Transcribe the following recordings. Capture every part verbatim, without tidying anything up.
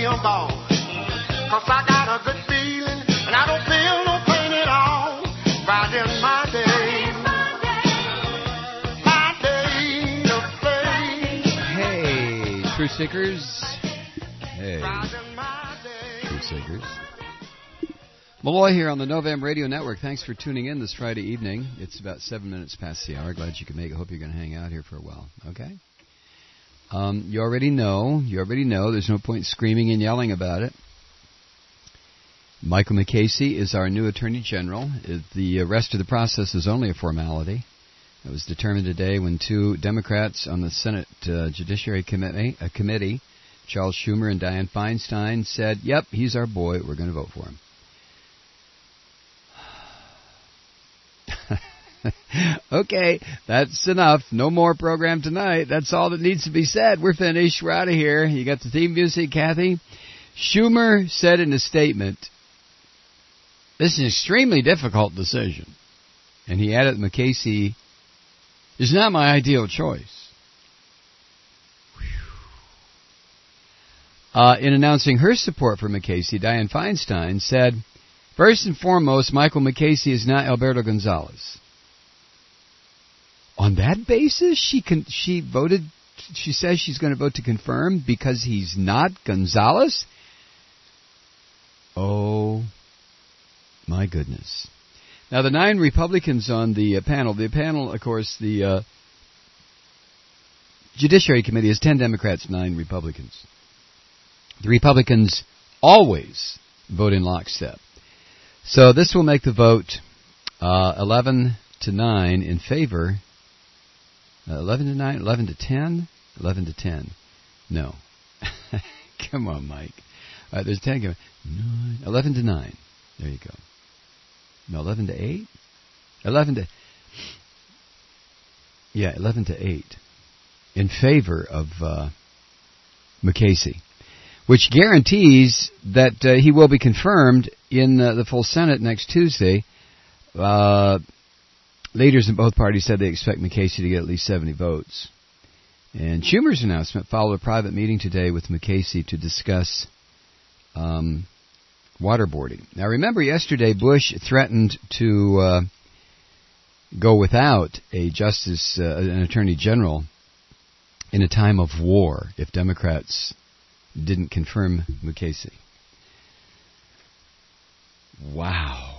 damn ball. Cause I got a good feeling, and I don't feel no pain at all. Friday's my day. My day to play. Hey, Truth Seekers. Hey, Truth Seekers. Malloy here on the Novem Radio Network. Thanks for tuning in this Friday evening. It's about seven minutes past the hour. Glad you could make it. Hope you're going to hang out here for a while. Okay? Um, you already know. You already know. There's no point screaming and yelling about it. Michael McCasey is our new Attorney General. The rest of the process is only a formality. It was determined today when two Democrats on the Senate uh, Judiciary Committee, uh, Committee, Charles Schumer and Dianne Feinstein, said, yep, he's our boy. We're going to vote for him. Okay, that's enough. No more program tonight. That's all that needs to be said. We're finished. We're out of here. You got the theme music, Kathy? Schumer said in a statement, this is an extremely difficult decision. And he added that McCasey is not my ideal choice. Uh, in announcing her support for McCasey, Dianne Feinstein said, first and foremost, Michael McCasey is not Alberto Gonzalez. On that basis, she con- she voted. She says she's going to vote to confirm because he's not Gonzalez. Oh, my goodness! Now the nine Republicans on the uh, panel. The panel, of course, the uh, Judiciary Committee is ten Democrats, nine Republicans. The Republicans always vote in lockstep. So this will make the vote uh, eleven to nine in favor. Uh, eleven to nine, eleven to ten, eleven to ten. No, come on, Mike. All right, there's ten. Nine, eleven to nine. There you go. No, eleven to eight. Eleven to. Yeah, eleven to eight, in favor of uh, McCasey, which guarantees that uh, he will be confirmed in uh, the full Senate next Tuesday. Uh, leaders in both parties said they expect McCasey to get at least seventy votes. And Schumer's announcement followed a private meeting today with McCasey to discuss um, waterboarding. Now remember, yesterday Bush threatened to uh, go without a justice, uh, an attorney general, in a time of war if Democrats didn't confirm McCasey. Wow.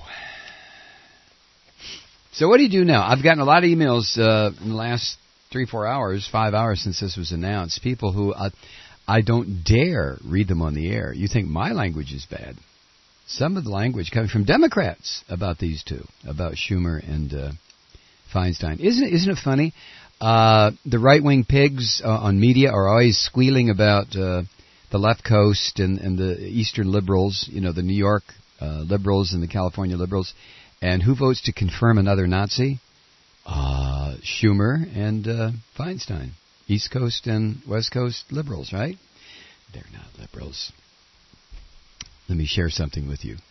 So what do you do now? I've gotten a lot of emails uh, in the last three, four hours, five hours since this was announced. People who uh, I don't dare read them on the air. You think my language is bad. Some of the language coming from Democrats about these two, about Schumer and uh, Feinstein. Isn't it, isn't it funny? Uh, the right-wing pigs uh, on media are always squealing about uh, the left coast and, and the eastern liberals, you know, the New York uh, liberals and the California liberals. And who votes to confirm another Nazi? Uh, Schumer and uh, Feinstein. East Coast and West Coast liberals, right? They're not liberals. Let me share something with you.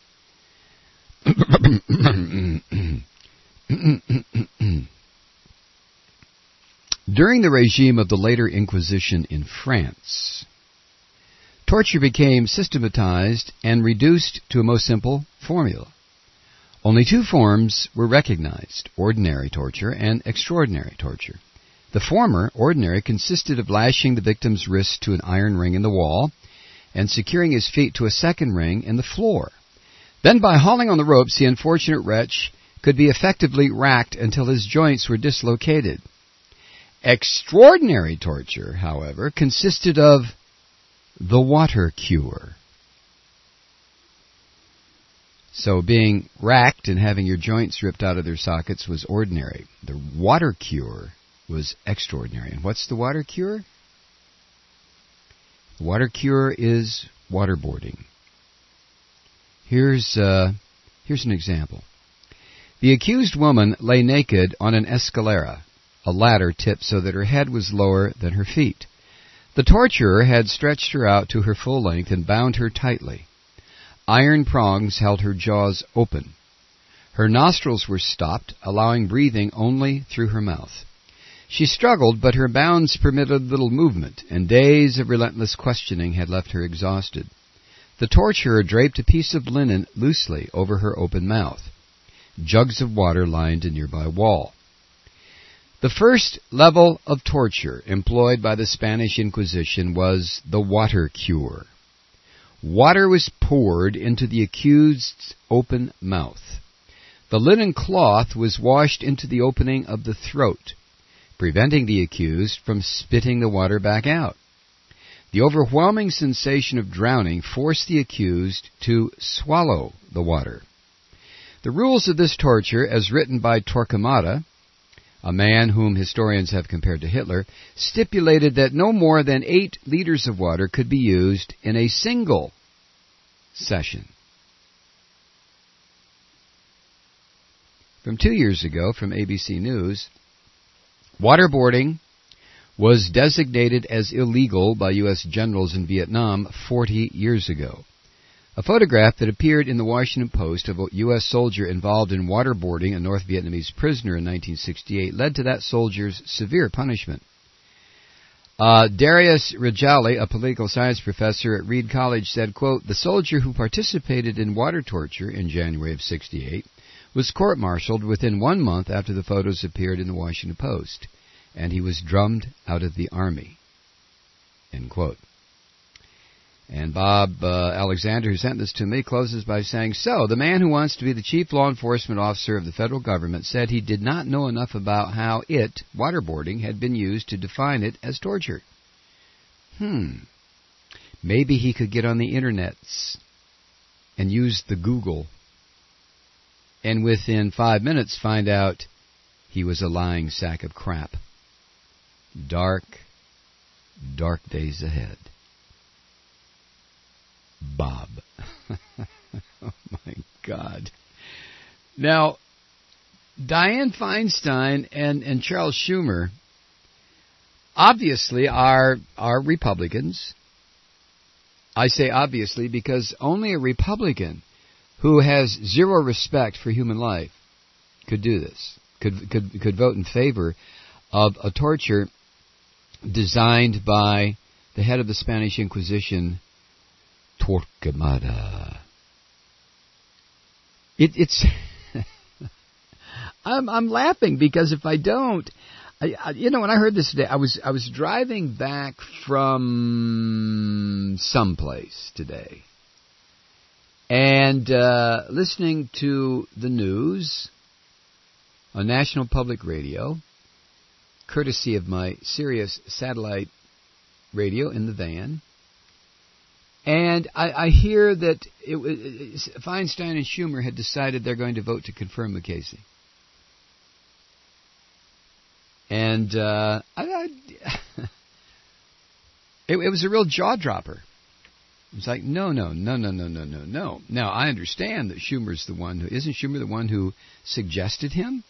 During the regime of the later Inquisition in France, torture became systematized and reduced to a most simple formula. Only two forms were recognized, ordinary torture and extraordinary torture. The former, ordinary, consisted of lashing the victim's wrists to an iron ring in the wall and securing his feet to a second ring in the floor. Then by hauling on the ropes, the unfortunate wretch could be effectively racked until his joints were dislocated. Extraordinary torture, however, consisted of the water cure. So being racked and having your joints ripped out of their sockets was ordinary. The water cure was extraordinary. And what's the water cure? The water cure is waterboarding. Here's, uh, here's an example. The accused woman lay naked on an escalera, a ladder tipped so that her head was lower than her feet. The torturer had stretched her out to her full length and bound her tightly. Iron prongs held her jaws open. Her nostrils were stopped, allowing breathing only through her mouth. She struggled, but her bounds permitted little movement, and days of relentless questioning had left her exhausted. The torturer draped a piece of linen loosely over her open mouth. Jugs of water lined a nearby wall. The first level of torture employed by the Spanish Inquisition was the water cure. Water was poured into the accused's open mouth. The linen cloth was washed into the opening of the throat, preventing the accused from spitting the water back out. The overwhelming sensation of drowning forced the accused to swallow the water. The rules of this torture, as written by Torquemada, a man whom historians have compared to Hitler, stipulated that no more than eight liters of water could be used in a single session. From two years ago, from A B C News, waterboarding was designated as illegal by U S generals in Vietnam forty years ago. A photograph that appeared in the Washington Post of a U S soldier involved in waterboarding a North Vietnamese prisoner in nineteen sixty-eight led to that soldier's severe punishment. Uh, Darius Rajali, a political science professor at Reed College, said, quote, "The soldier who participated in water torture in January of sixty-eight was court-martialed within one month after the photos appeared in the Washington Post, and he was drummed out of the Army." End quote. And Bob uh, Alexander, who sent this to me, closes by saying, "So, the man who wants to be the chief law enforcement officer of the federal government said he did not know enough about how it, waterboarding, had been used to define it as torture. Hmm. Maybe he could get on the internets and use the Google, and within five minutes find out he was a lying sack of crap. Dark, dark days ahead. Bob." Oh, my God. Now, Dianne Feinstein and, and Charles Schumer obviously are, are Republicans. I say obviously because only a Republican who has zero respect for human life could do this, could, could, could vote in favor of a torture designed by the head of the Spanish Inquisition, Torquemada. It, it's I'm I'm laughing because if I don't, I, I, you know, when I heard this today, I was I was driving back from someplace today, and uh, listening to the news on National Public Radio, courtesy of my Sirius satellite radio in the van. And I, I hear that it, it, Feinstein and Schumer had decided they're going to vote to confirm Mukasey. And uh, I, I, it, it was a real jaw-dropper. It was like, no, no, no, no, no, no, no, no. Now, I understand that Schumer's the one who... Isn't Schumer the one who suggested him?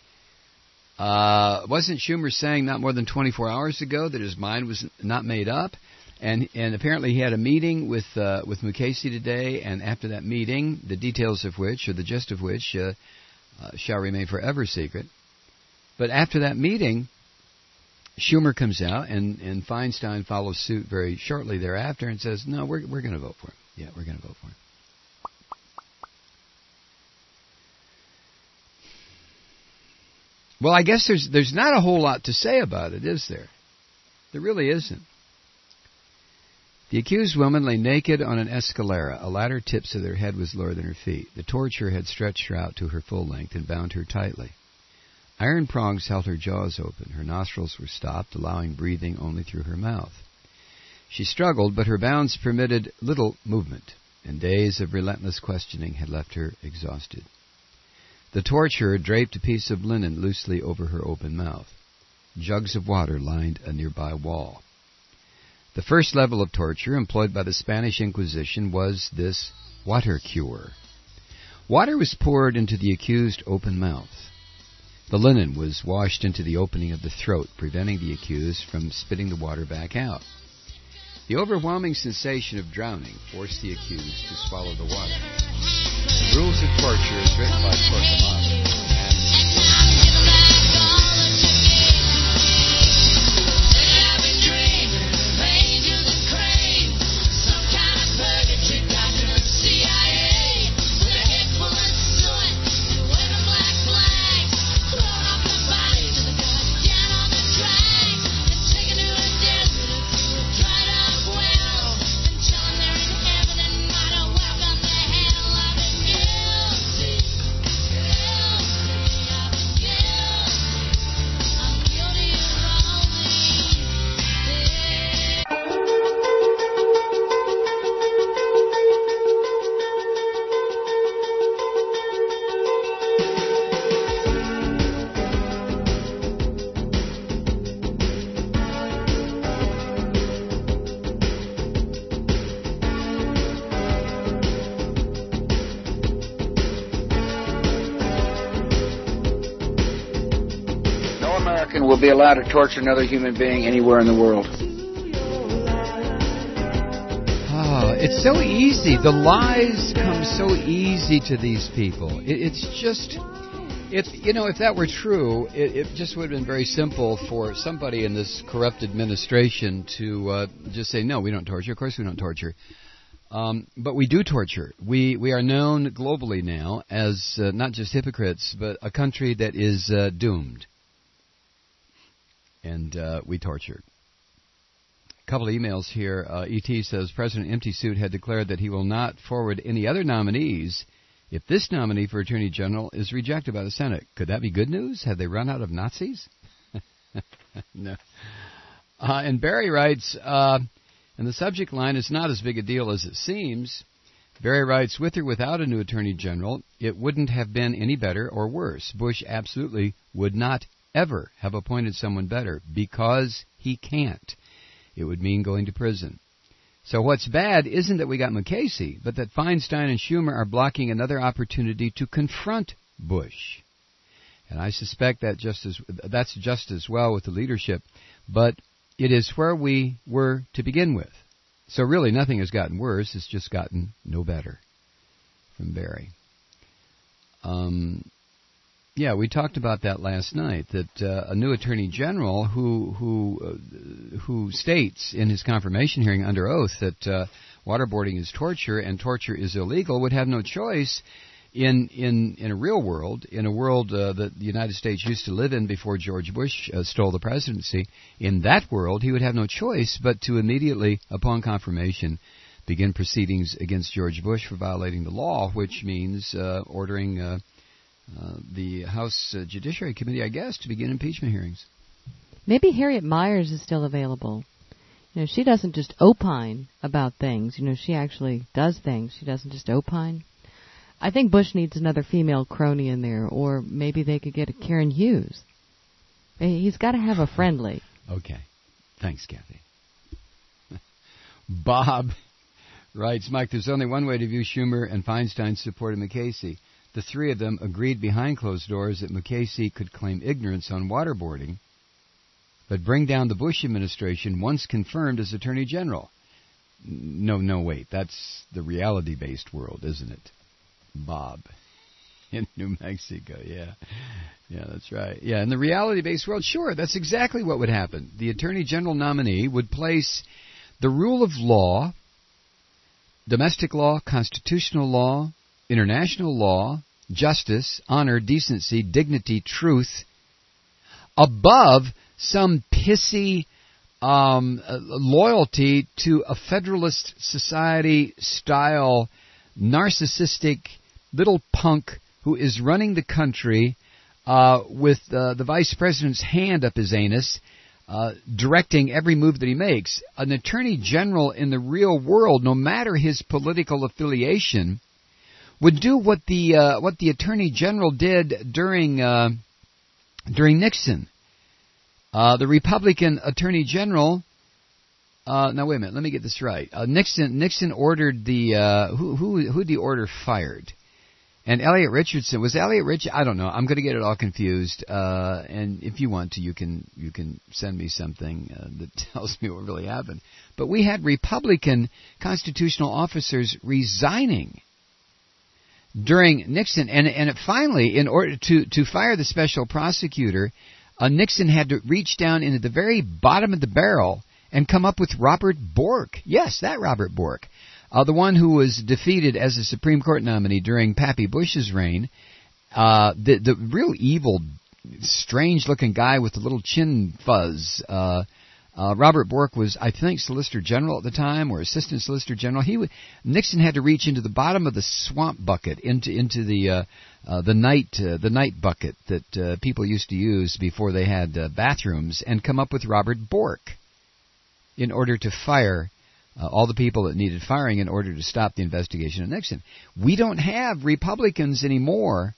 Uh, wasn't Schumer saying not more than twenty-four hours ago that his mind was not made up? And and apparently he had a meeting with uh, with Mukasey today, and after that meeting, the details of which, or the gist of which, uh, uh, shall remain forever secret. But after that meeting, Schumer comes out, and, and Feinstein follows suit very shortly thereafter and says, no, we're we're going to vote for him. Yeah, we're going to vote for him. Well, I guess there's there's not a whole lot to say about it, is there? There really isn't. The accused woman lay naked on an escalera. A ladder tip so their head was lower than her feet. The torturer had stretched her out to her full length and bound her tightly. Iron prongs held her jaws open. Her nostrils were stopped, allowing breathing only through her mouth. She struggled, but her bounds permitted little movement, and days of relentless questioning had left her exhausted. The torturer draped a piece of linen loosely over her open mouth. Jugs of water lined a nearby wall. The first level of torture employed by the Spanish Inquisition was this water cure. Water was poured into the accused open mouth. The linen was washed into the opening of the throat, preventing the accused from spitting the water back out. The overwhelming sensation of drowning forced the accused to swallow the water. The rules of torture is written by Torquemada. And American will be allowed to torture another human being anywhere in the world. Oh, it's so easy. The lies come so easy to these people. It, it's just, if you know, if that were true, it, it just would have been very simple for somebody in this corrupt administration to uh, just say, no, we don't torture. Of course we don't torture. Um, but we do torture. We we are known globally now as uh, not just hypocrites, but a country that is uh, doomed. And uh, we torture. A couple of emails here. Uh, E T says President Empty Suit had declared that he will not forward any other nominees if this nominee for Attorney General is rejected by the Senate. Could that be good news? Have they run out of Nazis? No. Uh, and Barry writes, uh, and the subject line is not as big a deal as it seems. Barry writes, with or without a new Attorney General, it wouldn't have been any better or worse. Bush absolutely would not ever have appointed someone better because he can't. It would mean going to prison. So what's bad isn't that we got Mukasey, but that Feinstein and Schumer are blocking another opportunity to confront Bush. And I suspect that just as that's just as well with the leadership, but it is where we were to begin with. So really nothing has gotten worse, it's just gotten no better. From Barry. Um... Yeah, we talked about that last night, that uh, a new Attorney General who who uh, who states in his confirmation hearing under oath that uh, waterboarding is torture and torture is illegal would have no choice in in, in a real world, in a world uh, that the United States used to live in before George Bush uh, stole the presidency. In that world, he would have no choice but to immediately, upon confirmation, begin proceedings against George Bush for violating the law, which means uh, ordering Uh, Uh, the House uh, Judiciary Committee, I guess, to begin impeachment hearings. Maybe Harriet Miers is still available. You know, she doesn't just opine about things. You know, she actually does things. She doesn't just opine. I think Bush needs another female crony in there, or maybe they could get a Karen Hughes. He's got to have a friendly. Okay. Thanks, Kathy. Bob writes, Mike, there's only one way to view Schumer and Feinstein's support of Mukasey. The three of them agreed behind closed doors that Mukasey could claim ignorance on waterboarding, but bring down the Bush administration once confirmed as Attorney General. No, no, wait. That's the reality-based world, isn't it? Bob. In New Mexico, yeah. Yeah, that's right. Yeah, in the reality-based world, sure, that's exactly what would happen. The Attorney General nominee would place the rule of law, domestic law, constitutional law, international law, justice, honor, decency, dignity, truth, above some pissy um, uh, loyalty to a Federalist Society-style narcissistic little punk who is running the country uh, with uh, the vice president's hand up his anus, uh, directing every move that he makes. An attorney general in the real world, no matter his political affiliation, would do what the uh, what the Attorney General did during uh, during Nixon. Uh, the Republican Attorney General. Uh, now wait a minute, let me get this right. Uh, Nixon Nixon ordered the uh, who who who did he order fired? And Elliot Richardson was Elliot Rich. I don't know. I'm going to get it all confused. Uh, and if you want to, you can you can send me something uh, that tells me what really happened. But we had Republican constitutional officers resigning during Nixon, and and it finally, in order to, to fire the special prosecutor, uh, Nixon had to reach down into the very bottom of the barrel and come up with Robert Bork. Yes, that Robert Bork, uh, the one who was defeated as a Supreme Court nominee during Pappy Bush's reign. Uh, the the real evil, strange-looking guy with the little chin fuzz. Uh, Uh, Robert Bork was, I think, Solicitor General at the time, or Assistant Solicitor General. He w- Nixon had to reach into the bottom of the swamp bucket, into into the uh, uh, the night uh, the night bucket that uh, people used to use before they had uh, bathrooms, and come up with Robert Bork in order to fire uh, all the people that needed firing in order to stop the investigation of Nixon. We don't have Republicans anymore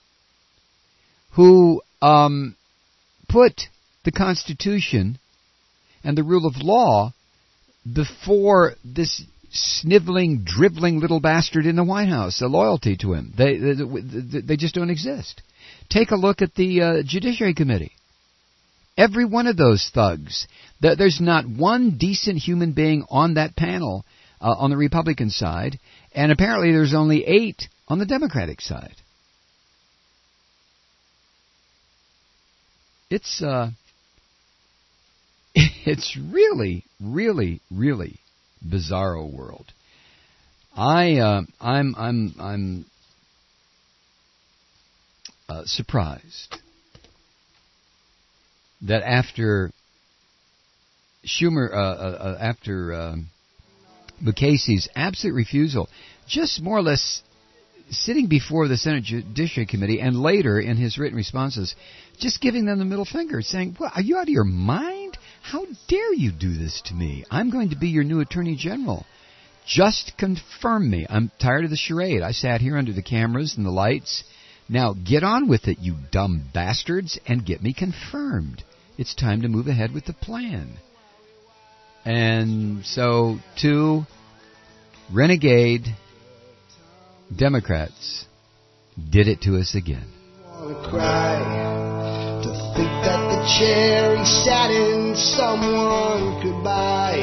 who um, put the Constitution and the rule of law before this sniveling, dribbling little bastard in the White House, a loyalty to him. They, they they just don't exist. Take a look at the uh, Judiciary Committee. Every one of those thugs. There's not one decent human being on that panel uh, on the Republican side, and apparently there's only eight on the Democratic side. It's uh, it's really, really, really bizarro world. I uh, I'm I'm I'm uh, surprised that after Schumer, uh, uh, after uh, Mukasey's absolute refusal, just more or less sitting before the Senate Judiciary Committee and later in his written responses, just giving them the middle finger, saying, "Well, are you out of your mind? How dare you do this to me? I'm going to be your new Attorney General. Just confirm me. I'm tired of the charade. I sat here under the cameras and the lights. Now get on with it, you dumb bastards, and get me confirmed. It's time to move ahead with the plan." And so two renegade Democrats did it to us again. Wanna cry to think that the chair he sat in someone could buy.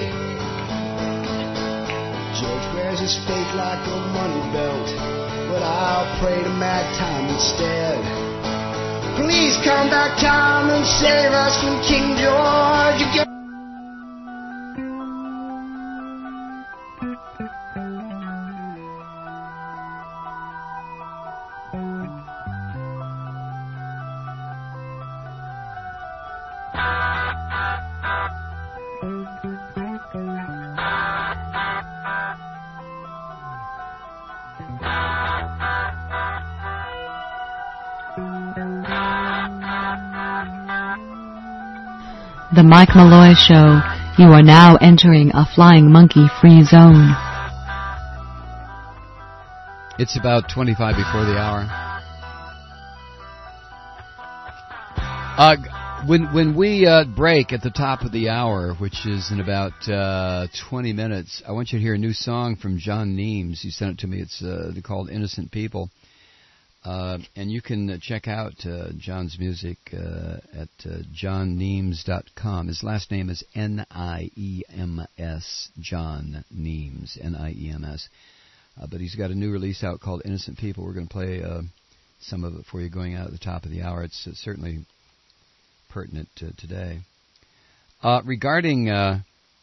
Judge wears his fate like a money belt, but I'll pray to mad time instead. Please come back time and save us from King George again. The Mike Malloy Show. You are now entering a flying monkey free zone. It's about twenty-five before the hour. Uh, when when we uh, break at the top of the hour, which is in about uh, twenty minutes, I want you to hear a new song from John Neems. He sent it to me. It's uh, called Innocent People. Uh, and you can uh, check out uh, John's music uh, at uh, john neems dot com. His last name is N I E M S, John Neems, N I E M S. Uh, but he's got a new release out called Innocent People. We're going to play uh, some of it for you going out at the top of the hour. It's uh, certainly pertinent uh, today. Uh, regarding uh,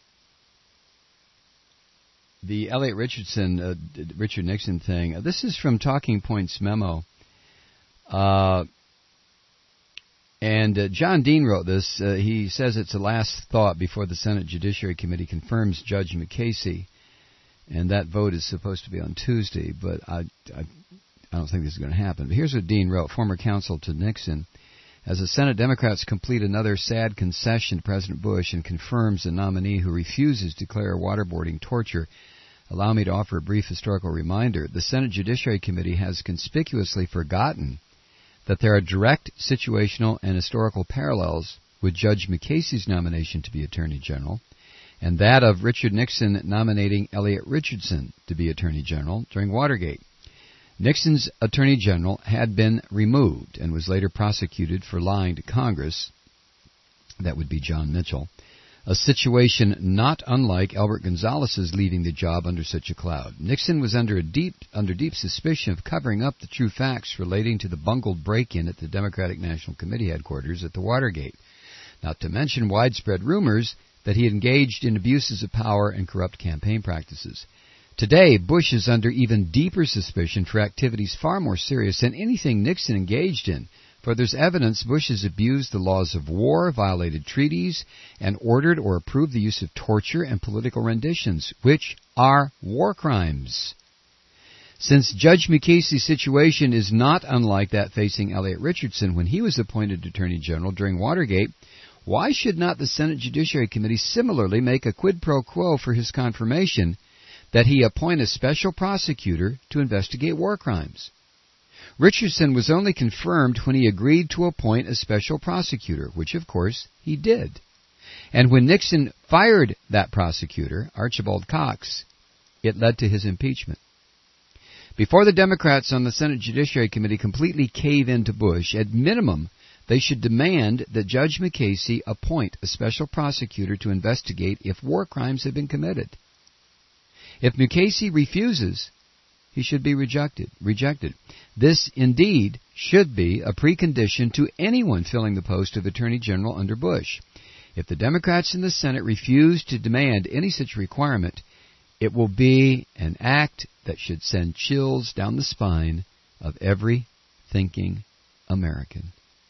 the Elliot Richardson, uh, Richard Nixon thing, uh, this is from Talking Points memo. Uh, and uh, John Dean wrote this. Uh, he says it's a last thought before the Senate Judiciary Committee confirms Judge Mukasey. And that vote is supposed to be on Tuesday, but I, I, I don't think this is going to happen. But here's what Dean wrote, former counsel to Nixon. As the Senate Democrats complete another sad concession to President Bush and confirms a nominee who refuses to declare waterboarding torture, allow me to offer a brief historical reminder. The Senate Judiciary Committee has conspicuously forgotten that there are direct situational and historical parallels with Judge Mukasey's nomination to be Attorney General and that of Richard Nixon nominating Elliot Richardson to be Attorney General during Watergate. Nixon's Attorney General had been removed and was later prosecuted for lying to Congress. That would be John Mitchell. A situation not unlike Albert Gonzalez's leaving the job under such a cloud. Nixon was under a deep under deep suspicion of covering up the true facts relating to the bungled break-in at the Democratic National Committee headquarters at the Watergate, not to mention widespread rumors that he had engaged in abuses of power and corrupt campaign practices. Today, Bush is under even deeper suspicion for activities far more serious than anything Nixon engaged in. For there's evidence Bush has abused the laws of war, violated treaties, and ordered or approved the use of torture and political renditions, which are war crimes. Since Judge Mukasey's situation is not unlike that facing Elliot Richardson when he was appointed Attorney General during Watergate, why should not the Senate Judiciary Committee similarly make a quid pro quo for his confirmation that he appoint a special prosecutor to investigate war crimes? Richardson was only confirmed when he agreed to appoint a special prosecutor, which, of course, he did. And when Nixon fired that prosecutor, Archibald Cox, it led to his impeachment. Before the Democrats on the Senate Judiciary Committee completely cave into Bush, at minimum, they should demand that Judge McCasey appoint a special prosecutor to investigate if war crimes have been committed. If McCasey refuses, he should be rejected. Rejected. This, indeed, should be a precondition to anyone filling the post of Attorney General under Bush. If the Democrats in the Senate refuse to demand any such requirement, it will be an act that should send chills down the spine of every thinking American.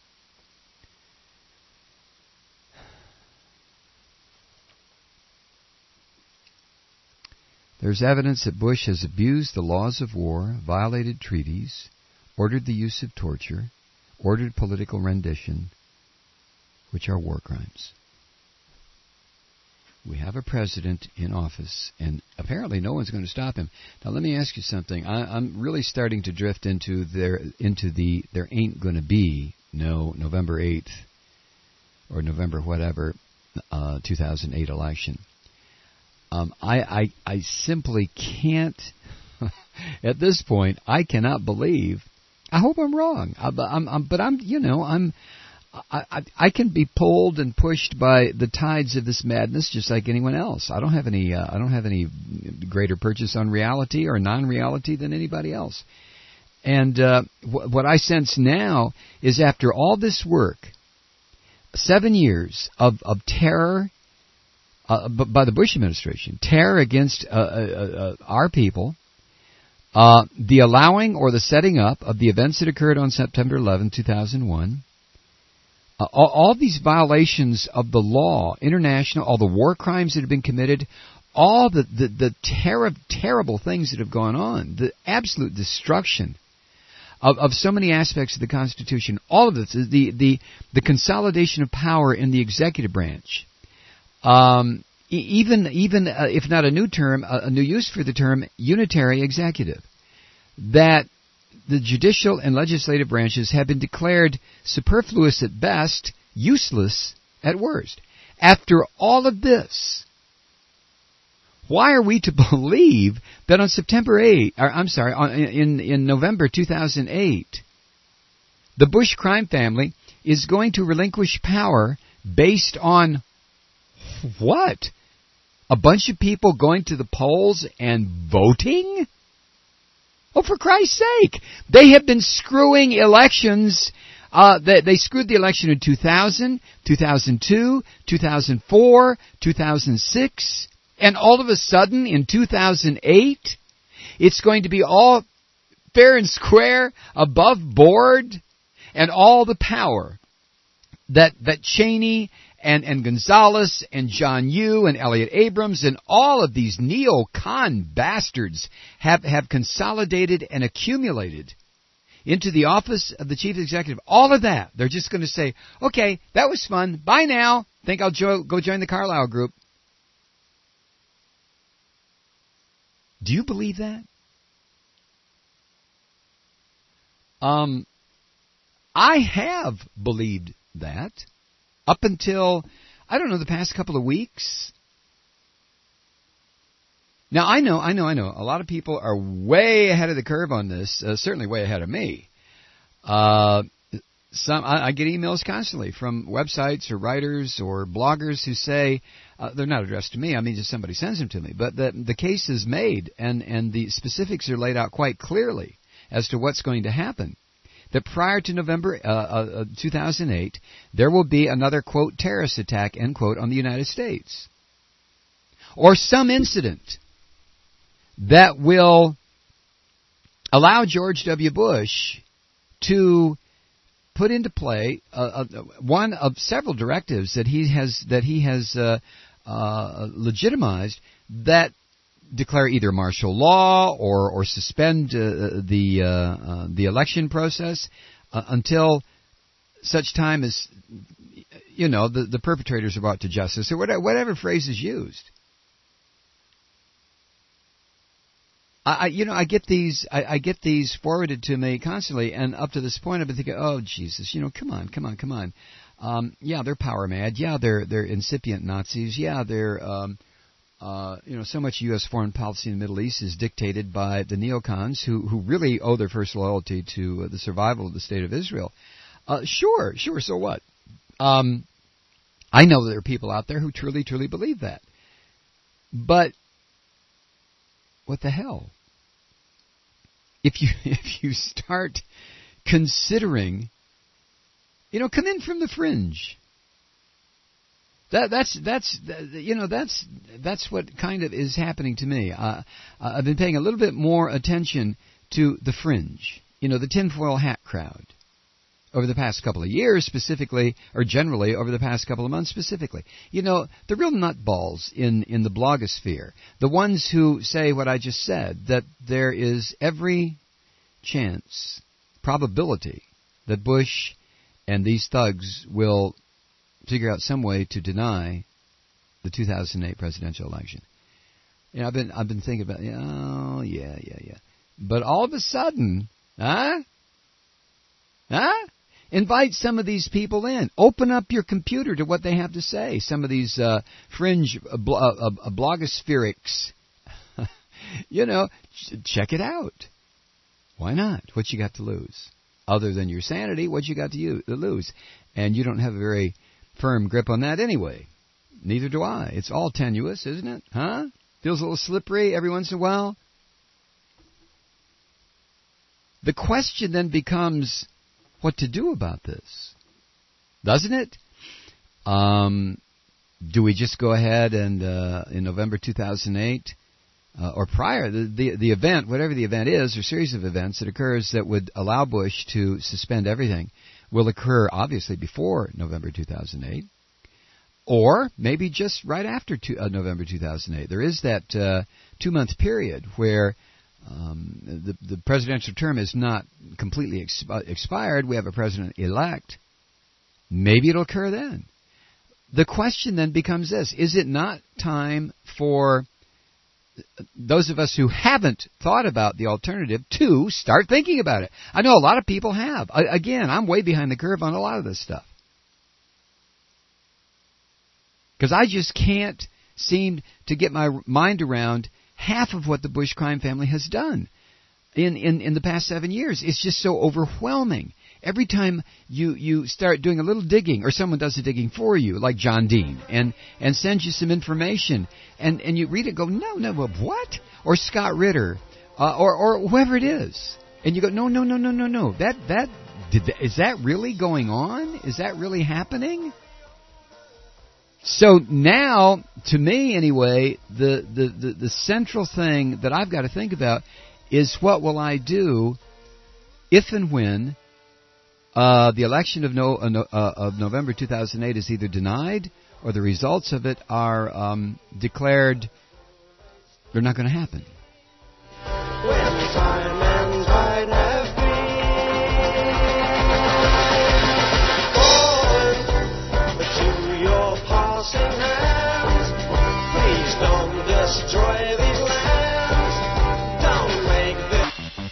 There's evidence that Bush has abused the laws of war, violated treaties, ordered the use of torture, ordered political rendition, which are war crimes. We have a president in office, and apparently no one's going to stop him. Now, let me ask you something. I, I'm really starting to drift into there into the there ain't going to be no November eighth or November whatever uh, two thousand eight election. Um, I, I I simply can't. At this point, I cannot believe. I hope I'm wrong. I, I'm, I'm, but I'm you know I'm. I, I, I can be pulled and pushed by the tides of this madness just like anyone else. I don't have any uh, I don't have any greater purchase on reality or non-reality than anybody else. And uh, wh- what I sense now is after all this work, seven years of, of terror uh, b- by the Bush administration, terror against uh, uh, uh, our people, uh, the allowing or the setting up of the events that occurred on September eleventh, two thousand one, Uh, all, all these violations of the law, international, all the war crimes that have been committed, all the, the, the ter- terrible things that have gone on, the absolute destruction of, of so many aspects of the Constitution, all of this, the, the, the consolidation of power in the executive branch, um, e- even, even uh, if not a new term, a, a new use for the term unitary executive, that the judicial and legislative branches have been declared superfluous at best, useless at worst. After all of this, why are we to believe that on September eighth, or I'm sorry, on, in, in November two thousand eight, the Bush crime family is going to relinquish power based on what? A bunch of people going to the polls and voting? Oh, for Christ's sake! They have been screwing elections. Uh, they, they screwed the election in two thousand, two thousand two, two thousand four, two thousand six, and all of a sudden in two thousand eight, it's going to be all fair and square, above board, and all the power that that Cheney and, and Gonzalez and John Yoo and Elliott Abrams and all of these neo-con bastards have, have consolidated and accumulated into the office of the chief executive. All of that. They're just going to say, okay, that was fun. Bye now. Think I'll jo- go join the Carlyle Group. Do you believe that? Um, I have believed that. Up until, I don't know, the past couple of weeks. Now, I know, I know, I know, a lot of people are way ahead of the curve on this, uh, certainly way ahead of me. Uh, some I, I get emails constantly from websites or writers or bloggers who say, uh, they're not addressed to me, I mean just somebody sends them to me, but the, the case is made and, and the specifics are laid out quite clearly as to what's going to happen. That prior to November uh, uh, two thousand eight, there will be another, quote, terrorist attack, end quote, on the United States. Or some incident that will allow George W. Bush to put into play uh, uh, one of several directives that he has that he has uh, uh, legitimized that declare either martial law or or suspend uh, the uh, uh, the election process uh, until such time as, you know, the, the perpetrators are brought to justice, or whatever, whatever phrase is used. I, I you know I get these I, I get these forwarded to me constantly, and up to this point I've been thinking, oh Jesus, you know, come on, come on, come on. Um, yeah, they're power mad. Yeah, they're they're incipient Nazis. Yeah, they're um, Uh, you know, so much U S foreign policy in the Middle East is dictated by the neocons who, who really owe their first loyalty to uh, the survival of the State of Israel. Uh, sure, sure, so what? Um, I know there are people out there who truly, truly believe that. But what the hell? If you if you start considering, you know, come in from the fringe. That that's that's you know that's that's what kind of is happening to me. Uh, I've been paying a little bit more attention to the fringe, you know, the tinfoil hat crowd, over the past couple of years specifically, or generally over the past couple of months specifically. You know, the real nutballs in, in the blogosphere, the ones who say what I just said, that there is every chance, probability, that Bush and these thugs will figure out some way to deny the two thousand eight presidential election. You know, I've been I've been thinking about, oh yeah, yeah, yeah. But all of a sudden, huh? Huh? Invite some of these people in. Open up your computer to what they have to say. Some of these uh, fringe uh, blo- uh, uh, blogospherics. You know, ch- check it out. Why not? What you got to lose? Other than your sanity, what you got to use, to lose? And you don't have a very firm grip on that anyway. Neither do I. It's all tenuous, isn't it? Huh? Feels a little slippery every once in a while. The question then becomes what to do about this, doesn't it? Um, do we just go ahead and uh, in November two thousand eight uh, or prior, the, the the event, whatever the event is, or series of events that occurs that would allow Bush to suspend everything, will occur obviously before November two thousand eight, or maybe just right after two, uh, November two thousand eight. There is that uh, two-month period where Um, the, the presidential term is not completely expi- expired. We have a president-elect. Maybe it'll occur then. The question then becomes this. Is it not time for those of us who haven't thought about the alternative to start thinking about it? I know a lot of people have. I, again, I'm way behind the curve on a lot of this stuff. Because I just can't seem to get my mind around half of what the Bush crime family has done in, in, in the past seven years. It's just so overwhelming. Every time you, you start doing a little digging, or someone does the digging for you, like John Dean, and, and sends you some information, and, and you read it and go, no, no, what? Or Scott Ritter, uh, or, or whoever it is. And you go, no, no, no, no, no, no. That, that, did that, is that really going on? Is that really happening? So now, to me anyway, the, the, the, the central thing that I've got to think about is what will I do if and when uh, the election of, no, uh, uh, of November two thousand eight is either denied or the results of it are um, declared they're not going to happen. When time and tide have been to your passing hands, please don't destroy these lands. Don't make this.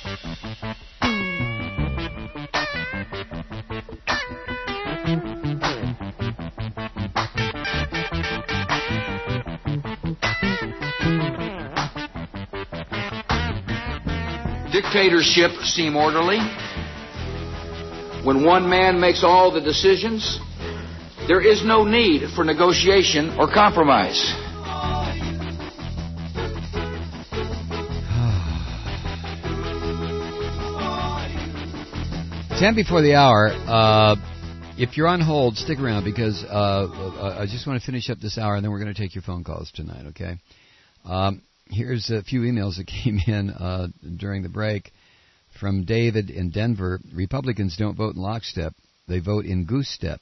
Dictatorships seem orderly. When one man makes all the decisions, there is no need for negotiation or compromise. Ten before the hour. Uh, if you're on hold, stick around because uh, uh, I just want to finish up this hour, and then we're going to take your phone calls tonight, okay? Um, here's a few emails that came in uh, during the break from David in Denver. Republicans don't vote in lockstep. They vote in goose step.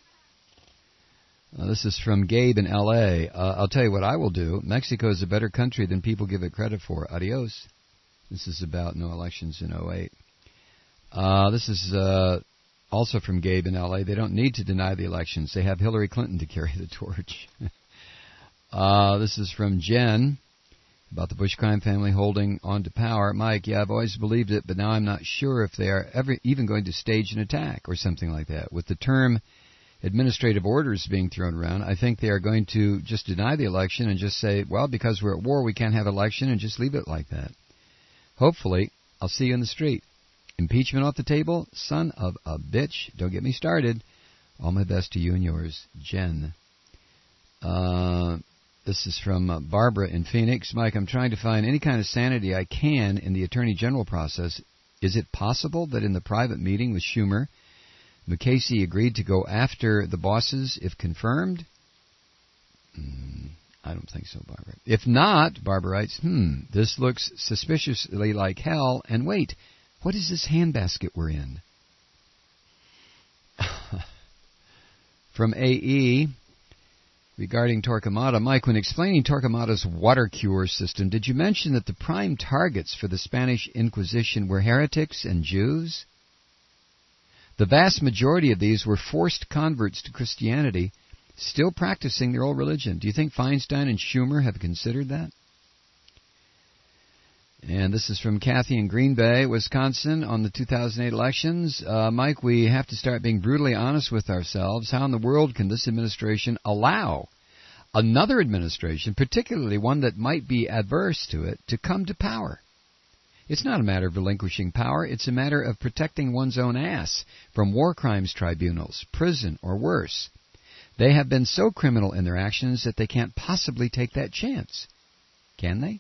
Uh, this is from Gabe in L A. Uh, I'll tell you what I will do. Mexico is a better country than people give it credit for. Adios. This is about no elections in oh eight. Uh, this is uh, also from Gabe in L A. They don't need to deny the elections. They have Hillary Clinton to carry the torch. uh, this is from Jen about the Bush crime family holding on to power. Mike, yeah, I've always believed it, but now I'm not sure if they are ever even going to stage an attack or something like that. With the term administrative orders being thrown around, I think they are going to just deny the election and just say, well, because we're at war, we can't have election, and just leave it like that. Hopefully, I'll see you in the street. Impeachment off the table? Son of a bitch. Don't get me started. All my best to you and yours, Jen. Uh, this is from uh, Barbara in Phoenix. Mike, I'm trying to find any kind of sanity I can in the Attorney General process. Is it possible that in the private meeting with Schumer, Mukasey agreed to go after the bosses if confirmed? Mm, I don't think so, Barbara. If not, Barbara writes, hmm, this looks suspiciously like hell. And wait, what is this handbasket we're in? From A E, regarding Torquemada, Mike, when explaining Torquemada's water cure system, did you mention that the prime targets for the Spanish Inquisition were heretics and Jews? The vast majority of these were forced converts to Christianity, still practicing their old religion. Do you think Feinstein and Schumer have considered that? And this is from Kathy in Green Bay, Wisconsin, on the two thousand eight elections. Uh, Mike, we have to start being brutally honest with ourselves. How in the world can this administration allow another administration, particularly one that might be adverse to it, to come to power? It's not a matter of relinquishing power. It's a matter of protecting one's own ass from war crimes tribunals, prison, or worse. They have been so criminal in their actions that they can't possibly take that chance. Can they?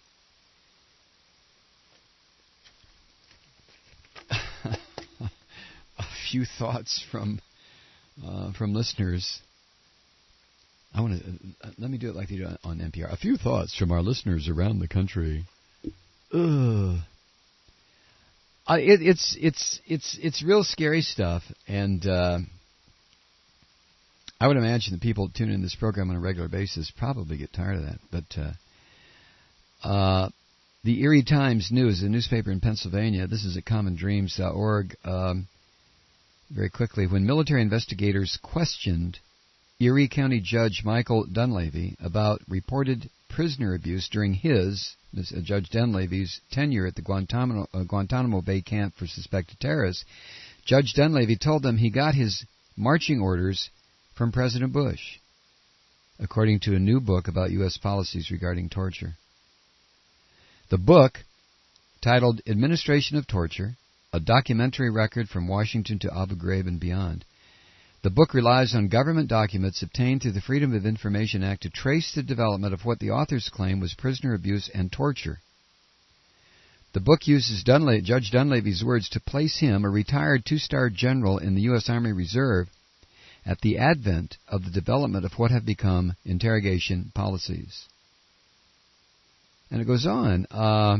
A few thoughts from uh, from listeners. I want to uh, let me do it like they do on N P R. A few thoughts from our listeners around the country. Ugh. Uh, it, it's it's it's it's real scary stuff, and uh, I would imagine that people tune in this program on a regular basis probably get tired of that. But uh, uh, the Erie Times News, a newspaper in Pennsylvania, this is at common dreams dot org. Um, very quickly, when military investigators questioned Erie County Judge Michael Dunleavy about reported prisoner abuse during his, this, uh, Judge Dunleavy's, tenure at the Guantanamo, uh, Guantanamo Bay camp for suspected terrorists, Judge Dunleavy told them he got his marching orders from President Bush, according to a new book about U S policies regarding torture. The book, titled Administration of Torture, a documentary record from Washington to Abu Ghraib and beyond. The book relies on government documents obtained through the Freedom of Information Act to trace the development of what the authors claim was prisoner abuse and torture. The book uses Dunla- Judge Dunleavy's words to place him, a retired two-star general in the U S Army Reserve, at the advent of the development of what have become interrogation policies. And it goes on. Uh,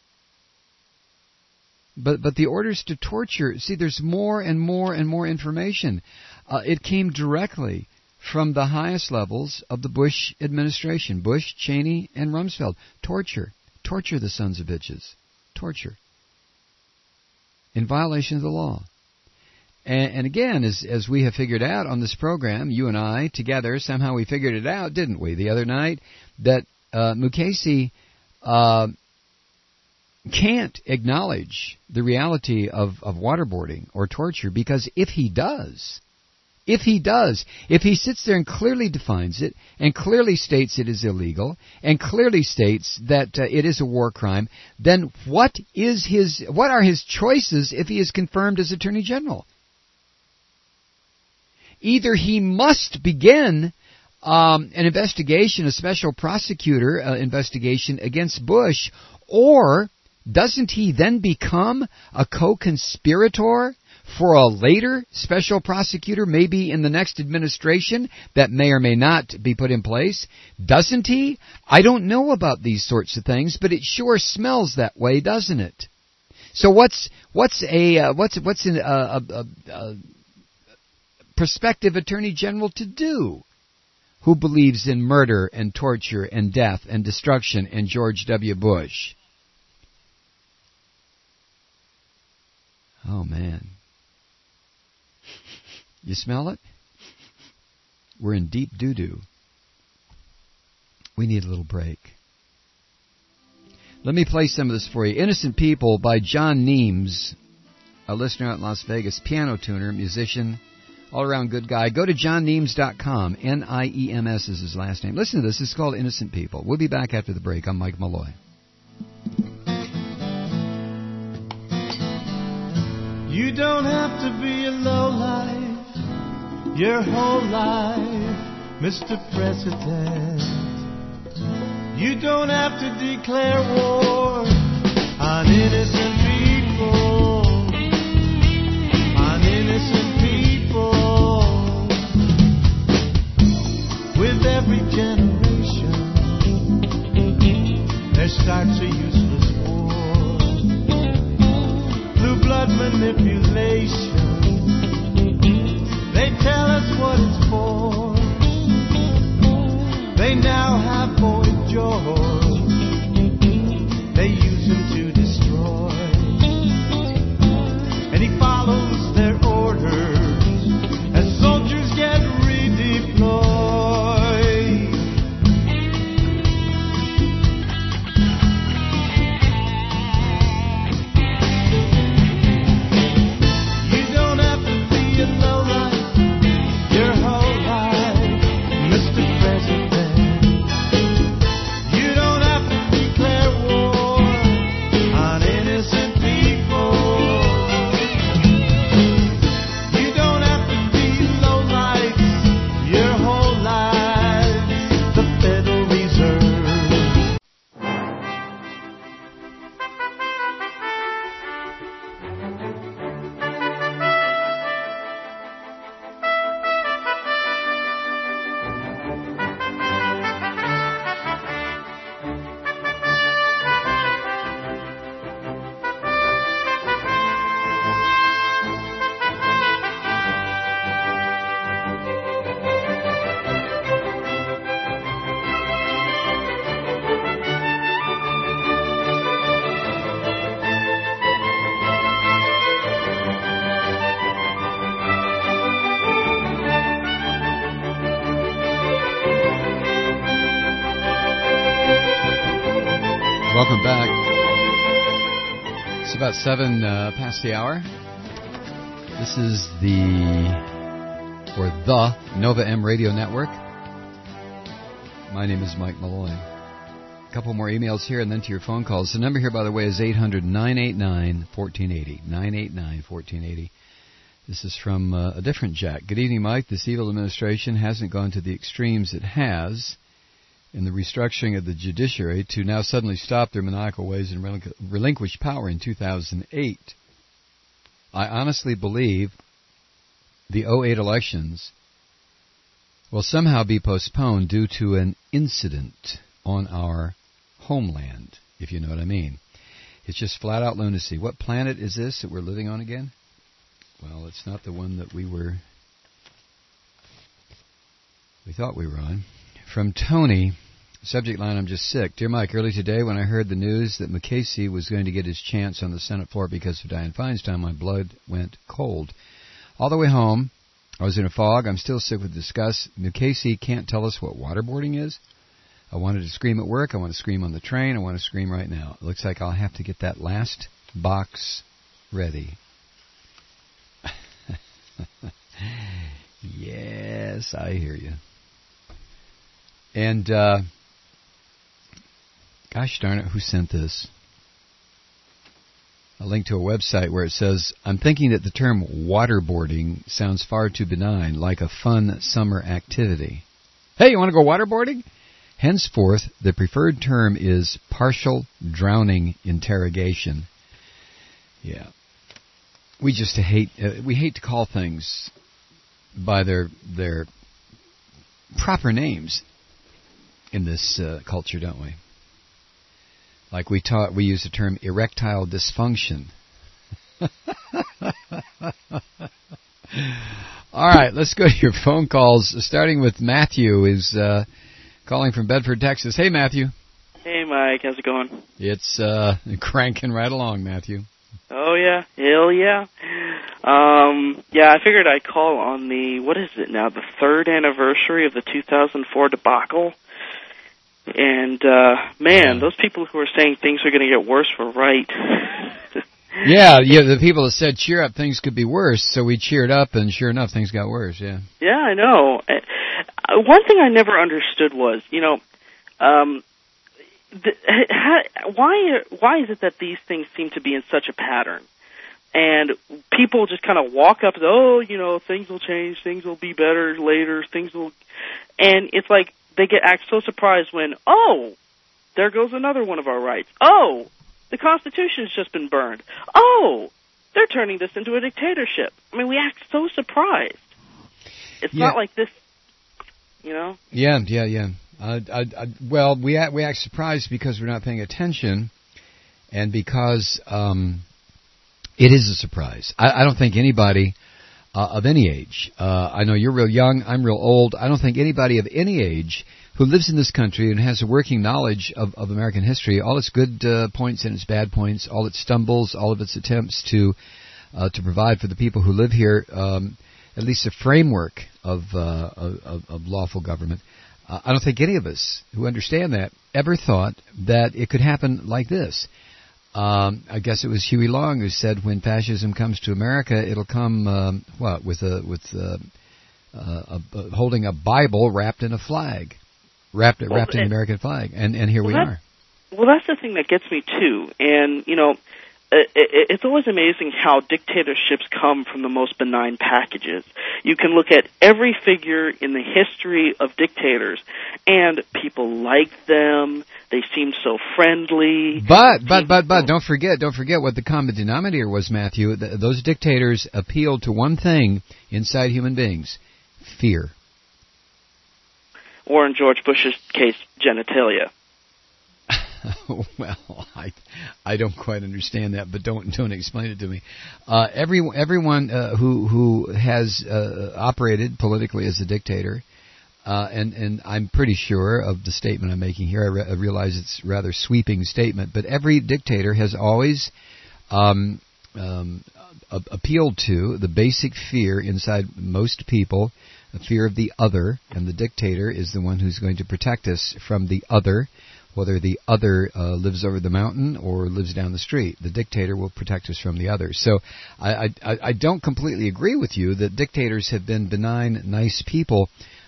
But but the orders to torture, see, there's more and more and more information. Uh, it came directly from the highest levels of the Bush administration, Bush, Cheney, and Rumsfeld. Torture. Torture the sons of bitches. Torture. In violation of the law. And, and again, as, as we have figured out on this program, you and I together, somehow we figured it out, didn't we, the other night, that uh, Mukasey Uh, can't acknowledge the reality of, of waterboarding or torture, because if he does, if he does, if he sits there and clearly defines it and clearly states it is illegal and clearly states that uh, it is a war crime, then what is his, what are his choices if he is confirmed as Attorney General? Either he must begin um, an investigation, a special prosecutor uh, investigation against Bush, or doesn't he then become a co-conspirator for a later special prosecutor, maybe in the next administration, that may or may not be put in place? Doesn't he? I don't know about these sorts of things, but it sure smells that way, doesn't it? So what's what's a uh, what's what's an, uh, a, a, a prospective attorney general to do, who believes in murder and torture and death and destruction and George W. Bush? Oh, man. You smell it? We're in deep doo-doo. We need a little break. Let me play some of this for you. Innocent People by John Neems, a listener out in Las Vegas, piano tuner, musician, all-around good guy. Go to john neems dot com. N I E M S is his last name. Listen to this. It's called Innocent People. We'll be back after the break. I'm Mike Malloy. You don't have to be a lowlife your whole life, Mister President. You don't have to declare war on innocent people, on innocent people. With every generation, there starts a useless war. Blue blood manipulation, they tell us what it's for. They now have Boy George, they use him to destroy. And he follows their orders as soldiers get redeployed. You don't have to be a lowlife your whole life, Mister President. You don't have to declare war on innocent people. You don't have to be lowlife your whole life, the Federal Reserve. Welcome back. It's about seven uh, past the hour. This is the, or the, Nova M Radio Network. My name is Mike Malloy. A couple more emails here and then to your phone calls. The number here, by the way, is eight hundred, nine eight nine, one four eight zero. nine eight nine, one four eight zero. This is from uh, a different Jack. Good evening, Mike. This evil administration hasn't gone to the extremes it has in the restructuring of the judiciary to now suddenly stop their maniacal ways and relinqu- relinquish power in two thousand eight. I honestly believe the oh eight elections will somehow be postponed due to an incident on our homeland, if you know what I mean. It's just flat-out lunacy. What planet is this that we're living on again? Well, it's not the one that we were, we thought we were on. From Tony, subject line, I'm just sick. Dear Mike, early today when I heard the news that Mukasey was going to get his chance on the Senate floor because of Dianne Feinstein, my blood went cold. All the way home, I was in a fog. I'm still sick with disgust. Mukasey can't tell us what waterboarding is. I wanted to scream at work. I want to scream on the train. I want to scream right now. It looks like I'll have to get that last box ready. Yes, I hear you. And, uh, gosh darn it, who sent this? A link to a website where it says, I'm thinking that the term waterboarding sounds far too benign, like a fun summer activity. Hey, you want to go waterboarding? Henceforth, the preferred term is partial drowning interrogation. Yeah. We just hate, uh, we hate to call things by their their proper names in this uh, culture, don't we? Like we taught, we use the term erectile dysfunction. All right, let's go to your phone calls, starting with Matthew, who's uh, calling from Bedford, Texas. Hey, Matthew. Hey, Mike. How's it going? It's uh, cranking right along, Matthew. Oh, yeah. Hell yeah. Um, yeah, I figured I'd call on the, what is it now, the third anniversary of the two thousand four debacle. And, uh, man, those people who are saying things are going to get worse were right. yeah, yeah, the people that said, cheer up, things could be worse, so we cheered up, and sure enough, things got worse, yeah. Yeah, I know. Uh, one thing I never understood was, you know, um, the, how, why why is it that these things seem to be in such a pattern? And people just kind of walk up, and, oh, you know, things will change, things will be better later, things will... And it's like they get act so surprised when, oh, there goes another one of our rights. Oh, the Constitution's just been burned. Oh, they're turning this into a dictatorship. I mean, we act so surprised. It's yeah. not like this, you know? Yeah, yeah, yeah. Uh, I, I, well, we act, we act surprised because we're not paying attention, and because... Um, It is a surprise. I, I don't think anybody uh, of any age, uh, I know you're real young, I'm real old, I don't think anybody of any age who lives in this country and has a working knowledge of, of American history, all its good uh, points and its bad points, all its stumbles, all of its attempts to uh, to provide for the people who live here um, at least a framework of, uh, of, of lawful government. Uh, I don't think any of us who understand that ever thought that it could happen like this. Um, I guess it was Huey Long who said, "When fascism comes to America, it'll come um, what with a with a, uh, a, a, holding a Bible wrapped in a flag, wrapped well, wrapped in the American flag." And and here well, we that, are. Well, that's the thing that gets me too. And you know, it, it, it's always amazing how dictatorships come from the most benign packages. You can look at every figure in the history of dictators, and people like them. They seem so friendly. But, but, but, but, don't forget, don't forget what the common denominator was, Matthew. Th- those dictators appealed to one thing inside human beings: fear. Or in George Bush's case, genitalia. Well, I, I don't quite understand that, but don't don't explain it to me. Uh, every everyone uh, who who has uh, operated politically as a dictator. Uh, and, and I'm pretty sure of the statement I'm making here. I, re- I realize it's a rather sweeping statement, but every dictator has always um, um, a- appealed to the basic fear inside most people, the fear of the other, and the dictator is the one who's going to protect us from the other, whether the other uh, lives over the mountain or lives down the street. The dictator will protect us from the other. So I, I, I don't completely agree with you that dictators have been benign, nice people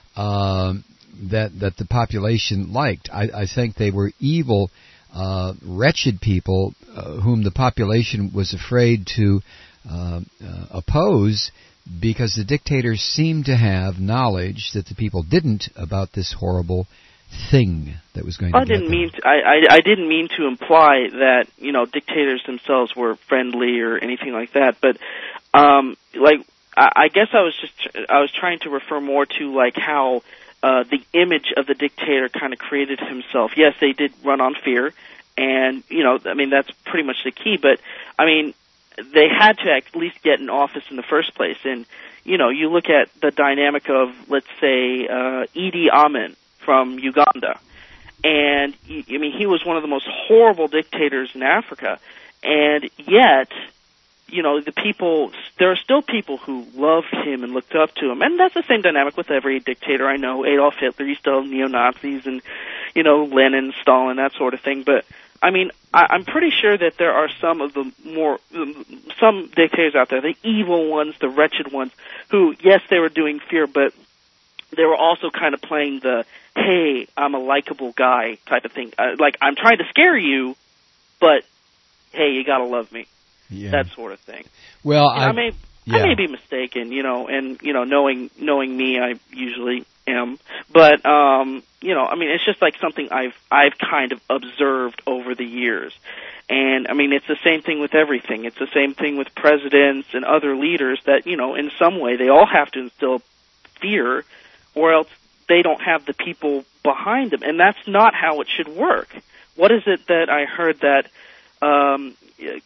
Uh, that that the population liked. I, I think they were evil, uh, wretched people uh, whom the population was afraid to uh, uh, oppose because the dictators seemed to have knowledge that the people didn't about this horrible thing that was going to I didn't mean to, I, I, I didn't mean to imply that, you know, dictators themselves were friendly or anything like that, but um, like I guess I was just I was trying to refer more to like how uh, the image of the dictator kind of created himself. Yes, they did run on fear, and you know, I mean that's pretty much the key. But I mean, they had to at least get in office in the first place. And you know, you look at the dynamic of let's say uh, Idi Amin from Uganda, and I mean he was one of the most horrible dictators in Africa, and yet. You know, the people, there are still people who loved him and looked up to him. And that's the same dynamic with every dictator I know. Adolf Hitler, you still have neo-Nazis and, you know, Lenin, Stalin, that sort of thing. But, I mean, I, I'm pretty sure that there are some of the more, some dictators out there, the evil ones, the wretched ones, who, yes, they were doing fear, but they were also kind of playing the, hey, I'm a likable guy type of thing. Uh, like, I'm trying to scare you, but, hey, you gotta love me. Yeah. That sort of thing. Well, I, I may yeah. I may be mistaken, you know, and you know, knowing knowing me, I usually am. But um, you know, I mean, it's just like something I've I've kind of observed over the years. And I mean, it's the same thing with everything. It's the same thing with presidents and other leaders that, you know, in some way they all have to instill fear, or else they don't have the people behind them. And that's not how it should work. What is it that I heard that um,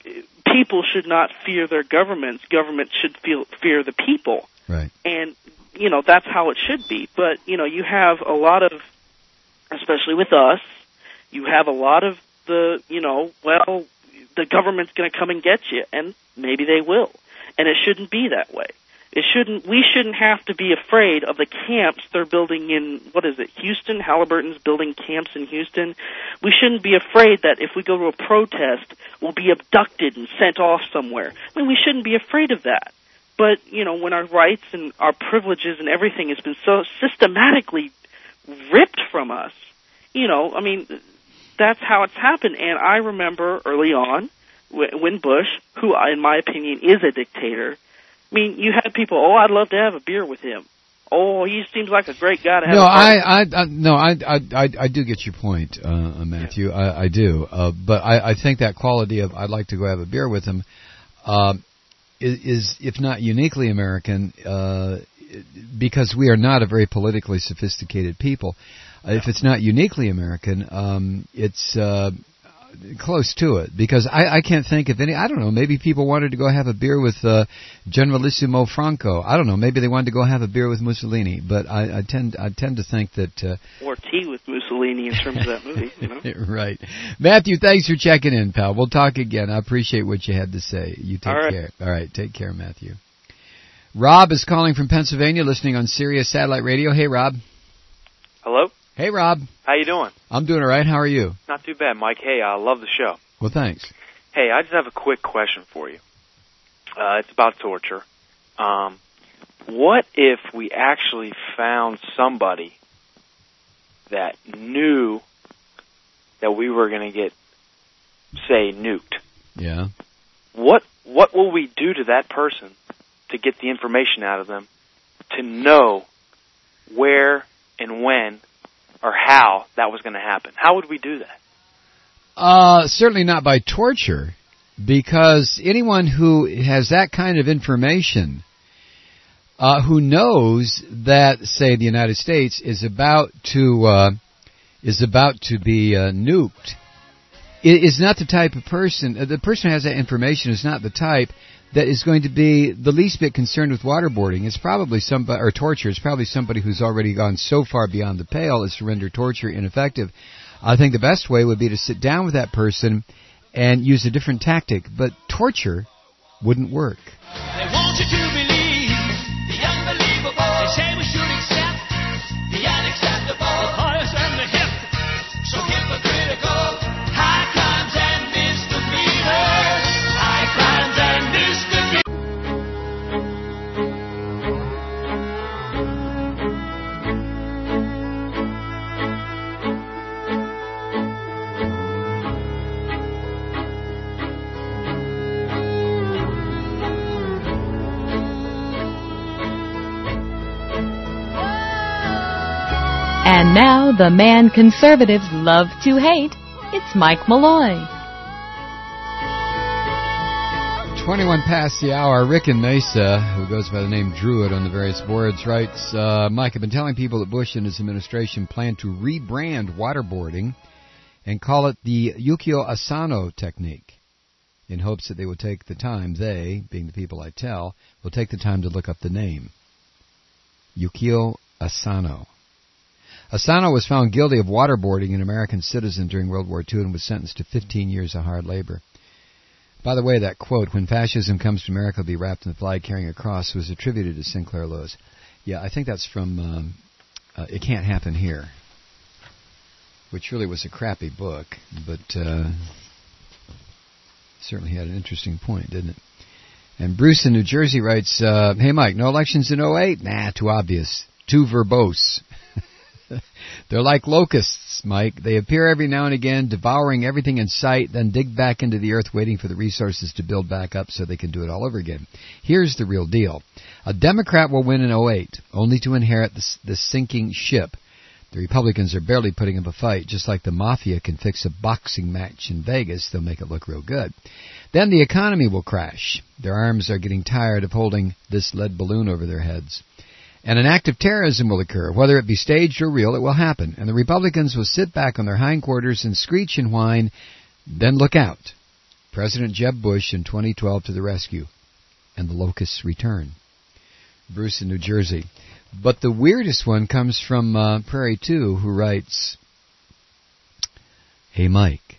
people should not fear their governments. Governments should feel, fear the people. Right. And, you know, that's how it should be. But, you know, you have a lot of, especially with us, you have a lot of the, you know, well, the government's going to come and get you, and maybe they will. And it shouldn't be that way. It shouldn't. We shouldn't have to be afraid of the camps they're building in, what is it, Houston? Halliburton's building camps in Houston. We shouldn't be afraid that if we go to a protest, we'll be abducted and sent off somewhere. I mean, we shouldn't be afraid of that. But, you know, when our rights and our privileges and everything has been so systematically ripped from us, you know, I mean, that's how it's happened. And I remember early on when Bush, who in my opinion is a dictator, I mean, you had people, oh, I'd love to have a beer with him. Oh, he seems like a great guy to have no, a beer I, I, I, no, I, I, I, I do get your point, uh, Matthew. Yeah. I, I do. Uh, but I, I think that quality of I'd like to go have a beer with him um, is, is, if not uniquely American, uh, because we are not a very politically sophisticated people. Uh, if it's not uniquely American, um, it's uh, close to it, because I, I can't think of any. I don't know. Maybe people wanted to go have a beer with uh, Generalissimo Franco. I don't know. Maybe they wanted to go have a beer with Mussolini. But I, I tend I tend to think that uh, or tea with Mussolini in terms of that movie. You know? Right, Matthew. Thanks for checking in, pal. We'll talk again. I appreciate what you had to say. You take All right. care. All right, take care, Matthew. Rob is calling from Pennsylvania, listening on Sirius Satellite Radio. Hey, Rob. Hello. Hey, Rob. How you doing? I'm doing all right. How are you? Not too bad, Mike. Hey, I love the show. Well, thanks. Hey, I just have a quick question for you. Uh, it's about torture. Um, what if we actually found somebody that knew that we were going to get, say, nuked? Yeah. What What will we do to that person to get the information out of them to know where and when or how that was going to happen? How would we do that? Uh, certainly not by torture, because anyone who has that kind of information, uh, who knows that, say, the United States is about to uh, is about to be uh, nuked, is not the type of person. Uh, the person who has that information is not the type that is going to be the least bit concerned with waterboarding. It's probably somebody, or torture. It's probably somebody who's already gone so far beyond the pale as to render torture ineffective. I think the best way would be to sit down with that person and use a different tactic. But torture wouldn't work. They want you to believe the unbelievable. They say we should accept the unacceptable. The pious and the hip, so hypocritical. High crimes and misdemeanors. High crimes and misdemeanors. And now, the man conservatives love to hate, it's Mike Malloy. twenty-one past the hour. Rick in Mesa, who goes by the name Druid on the various boards, writes, uh, Mike, I've been telling people that Bush and his administration plan to rebrand waterboarding and call it the Yukio Asano technique, in hopes that they will take the time, they, being the people I tell, will take the time to look up the name. Yukio Asano. Asano was found guilty of waterboarding an American citizen during World War Two and was sentenced to fifteen years of hard labor. By the way, that quote, when fascism comes to America, will be wrapped in the flag carrying a cross, was attributed to Sinclair Lewis. Yeah, I think that's from um, uh, It Can't Happen Here, which really was a crappy book, but uh, certainly had an interesting point, didn't it? And Bruce in New Jersey writes, uh, hey, Mike, no elections in oh eight? Nah, too obvious. Too verbose. They're like locusts, Mike. They appear every now and again, devouring everything in sight, then dig back into the earth, waiting for the resources to build back up so they can do it all over again. Here's the real deal. A Democrat will win in oh eight, only to inherit the, the sinking ship. The Republicans are barely putting up a fight, just like the mafia can fix a boxing match in Vegas. They'll make it look real good. Then the economy will crash. Their arms are getting tired of holding this lead balloon over their heads. And an act of terrorism will occur. Whether it be staged or real, it will happen. And the Republicans will sit back on their hindquarters and screech and whine, then look out. President Jeb Bush in twenty twelve to the rescue. And the locusts return. Bruce in New Jersey. But the weirdest one comes from uh, Prairie two, who writes, hey, Mike,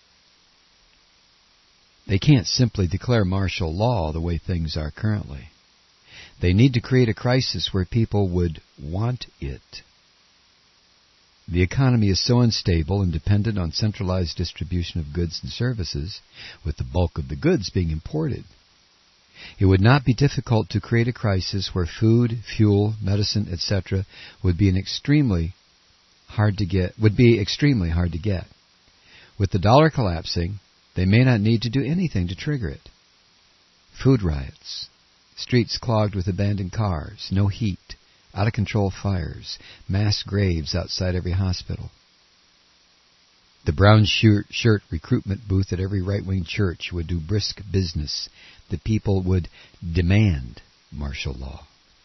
they can't simply declare martial law the way things are currently. They need to create a crisis where people would want it. The economy is so unstable and dependent on centralized distribution of goods and services, with the bulk of the goods being imported. It would not be difficult to create a crisis where food, fuel, medicine, et cetera would be an extremely hard to get, would be extremely hard to get. With the dollar collapsing They may not need to do anything to trigger it. Food riots, streets clogged with abandoned cars, no heat, out-of-control fires, mass graves outside every hospital. The brown shirt, shirt recruitment booth at every right-wing church would do brisk business. The people would demand martial law.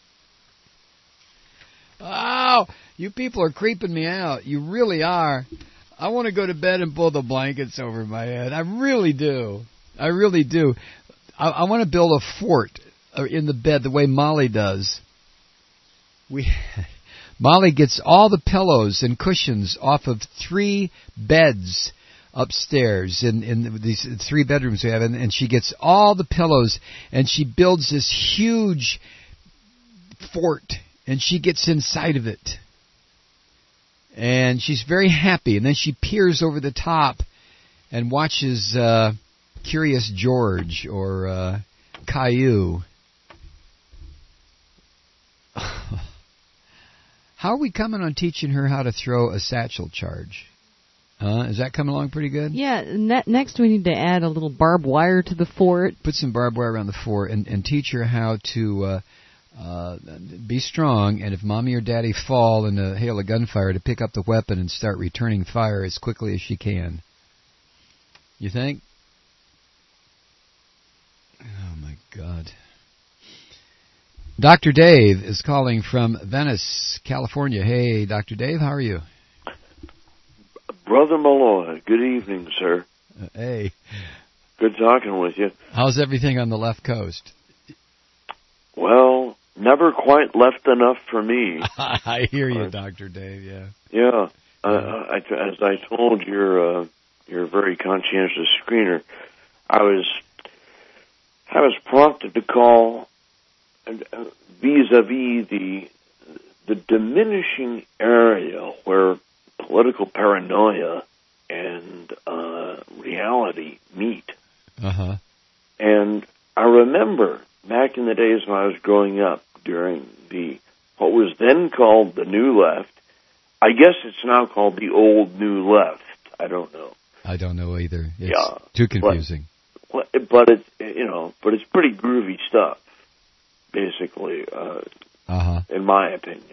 Oh, you people are creeping me out. You really are. I want to go to bed and pull the blankets over my head. I really do. I really do. I, I want to build a fort in the bed the way Molly does. We, Molly gets all the pillows and cushions off of three beds upstairs in, in these three bedrooms we have, and, and she gets all the pillows, and she builds this huge fort, and she gets inside of it. And she's very happy, and then she peers over the top and watches uh, Curious George or uh, Caillou. How are we coming on teaching her how to throw a satchel charge? Uh, is that coming along pretty good? Yeah, ne- next we need to add a little barbed wire to the fort. Put some barbed wire around the fort and, and teach her how to uh, uh, be strong, and if Mommy or Daddy fall in a hail of gunfire, to pick up the weapon and start returning fire as quickly as she can. You think? Oh, my God. Doctor Dave is calling from Venice, California. Hey, Doctor Dave, how are you? Brother Malloy, good evening, sir. Uh, hey. Good talking with you. How's everything on the left coast? Well, never quite left enough for me. I hear you, uh, Doctor Dave, yeah. Yeah. Uh, I, as I told your, uh, your very conscientious screener, I was, I was prompted to call uh, vis-a-vis the, the diminishing area where political paranoia and uh, reality meet. Uh-huh. And I remember back in the days when I was growing up during the, what was then called the New Left. I guess it's now called the Old New Left. I don't know. I don't know either. It's yeah, too confusing. But, but it's, you know, but it's pretty groovy stuff, basically, uh, uh-huh. in my opinion,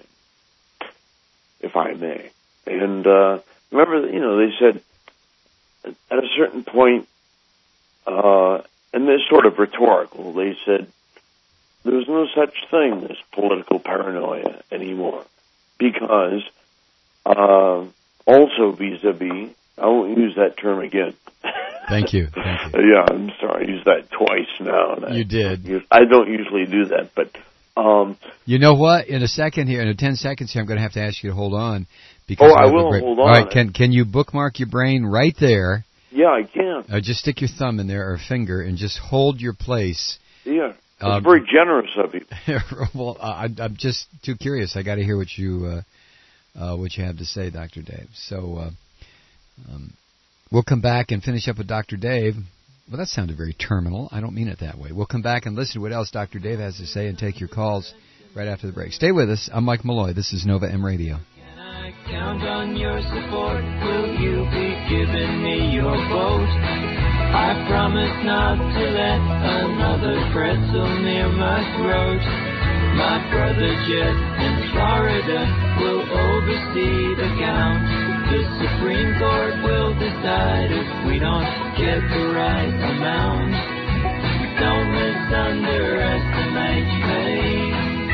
if I may. And uh, remember, you know, they said at a certain point, uh, and this sort of rhetorical, they said there's no such thing as political paranoia anymore, because uh, also vis-a-vis, I won't use that term again. Thank you. Thank you. Yeah, I'm sorry. I used that twice now. You did. I don't usually do that, but... Um, you know what? In a second here, in a ten seconds here, I'm going to have to ask you to hold on. Because oh, I will great, hold on. All right, can can you bookmark your brain right there? Yeah, I can. Uh, just stick your thumb in there or finger and just hold your place. Yeah, that's um, very generous of you. Well, uh, I, I'm just too curious. I got to hear what you uh, uh, what you have to say, Doctor Dave. So uh, um, we'll come back and finish up with Doctor Dave. Well, that sounded very terminal. I don't mean it that way. We'll come back and listen to what else Doctor Dave has to say and take your calls right after the break. Stay with us. I'm Mike Malloy. This is Nova M Radio. Can I count on your support? Will you be giving me your vote? I promise not to let another pretzel near my throat. My brother Jet in Florida will oversee the count. The Supreme Court will decide if we don't get the right amount. Don't misunderestimate me.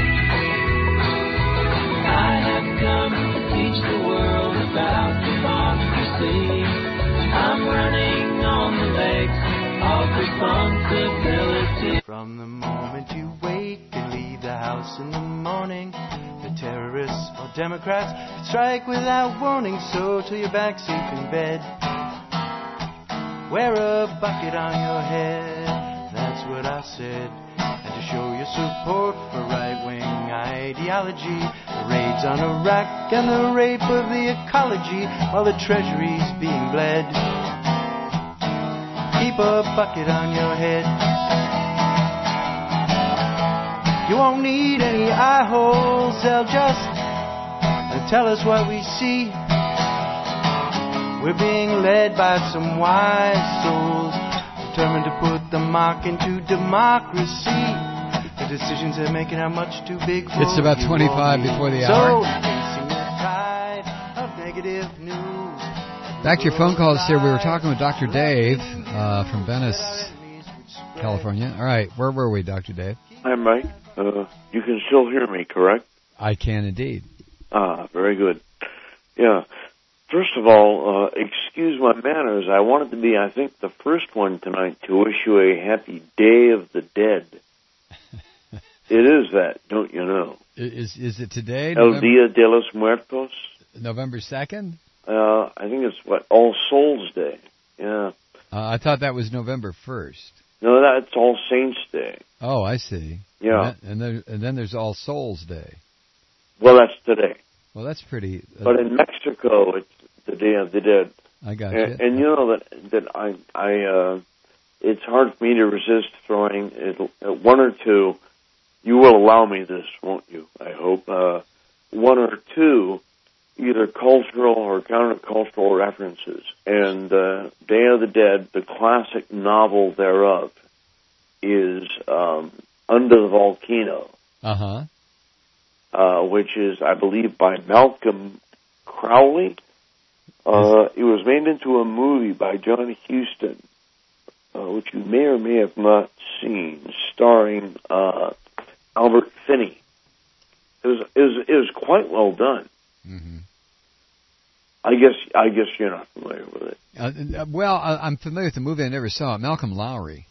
I have come to teach the world about democracy. I'm running on the legs of responsibility. From the moment you wake and leave the house in the morning, the terrorists or Democrats strike without warning. So till you're back safe in bed, wear a bucket on your head. That's what I said. And to show your support for right-wing ideology, the raids on Iraq and the rape of the ecology, while the treasury's being bled, keep a bucket on your head. You won't need any eye holes, they'll just tell us what we see. We're being led by some wise souls, determined to put the mark into democracy. The decisions they're making are much too big for It's about you twenty-five or me. before the So, hour. facing the tide of negative news. Back to your phone calls here. We were talking with Doctor Dave uh, from Venice, California. All right, where were we, Doctor Dave? Hi, Mike. Uh, you can still hear me, correct? I can indeed. Ah, very good. Yeah. First of all, uh, excuse my manners. I wanted to be, I think, the first one tonight to wish you a happy Day of the Dead. It is that, don't you know? Is is it today? El November, Dia de los Muertos. November second? Uh, I think it's what All Souls Day. Yeah. Uh, I thought that was November first. No, that's All Saints Day. Oh, I see. Yeah. And then, and, there, and then there's All Souls Day. Well, that's today. Well, that's pretty. Uh, But in Mexico, it's the Day of the Dead. I got And, you. and you know that that I I uh, it's hard for me to resist throwing it, uh, one or two. You will allow me this, won't you? I hope uh, one or two, either cultural or countercultural references. And uh, Day of the Dead, the classic novel thereof, is um, Under the Volcano, Uh-huh. uh, which is, I believe, by Malcolm Crowley. Uh, it was made into a movie by John Huston, uh, which you may or may have not seen, starring uh, Albert Finney. It was, it was it was quite well done. Mm-hmm. I guess I guess you're not familiar with it. Uh, well, I, I'm familiar with the movie. I never saw it. Malcolm Lowry.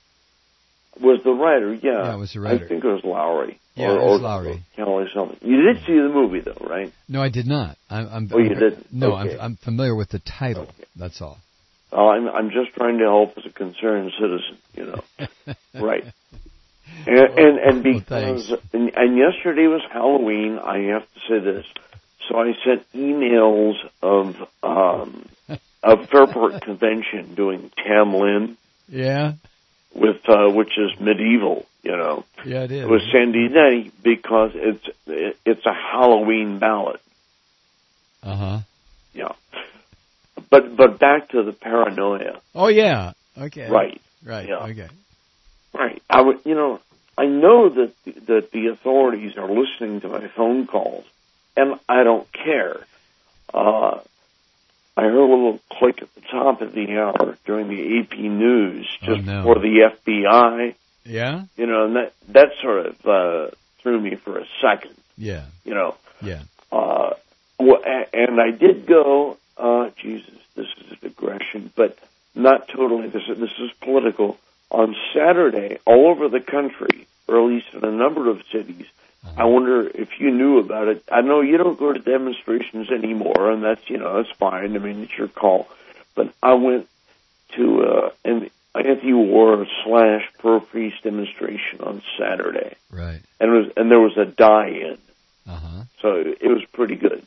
Was the writer? Yeah, Yeah, it was the writer. I think it was Lowry. Yeah, or, it was or, Lowry. Or Kelly something. You did see the movie though, right? No, I did not. I'm, I'm, Oh, you I'm, didn't? No, Okay. I'm, I'm familiar with the title. Okay. That's all. Uh, I'm I'm just trying to help as a concerned citizen, you know. Right. And and, and Well, because thanks. and, and yesterday was Halloween, I have to say this. So I sent emails of um of Fairport Convention doing Tam Lin Yeah? with uh, which is medieval, you know. Yeah, it is. With Sandy Denny because it's it, it's a Halloween ballad. Uh-huh. Yeah. But but back to the paranoia. Oh, yeah. Okay. Right. Right. Yeah. Okay. Right. I would, you know, I know that that the authorities are listening to my phone calls, and I don't care. Uh, I heard a little click at the top of the hour during the A P News just Oh, no. before the F B I. Yeah? You know, and that that sort of uh, threw me for a second. Yeah. You know, Yeah. uh, well, a- and I did go. Uh, Jesus, this is a digression, but not totally. This is, this is political. On Saturday, all over the country, or at least in a number of cities, Uh-huh. I wonder if you knew about it. I know you don't go to demonstrations anymore, and that's, you know, that's fine. I mean, it's your call. But I went to uh, an anti-war slash pro-peace demonstration on Saturday, Right. and it was and there was a die-in, Uh-huh. so it was pretty good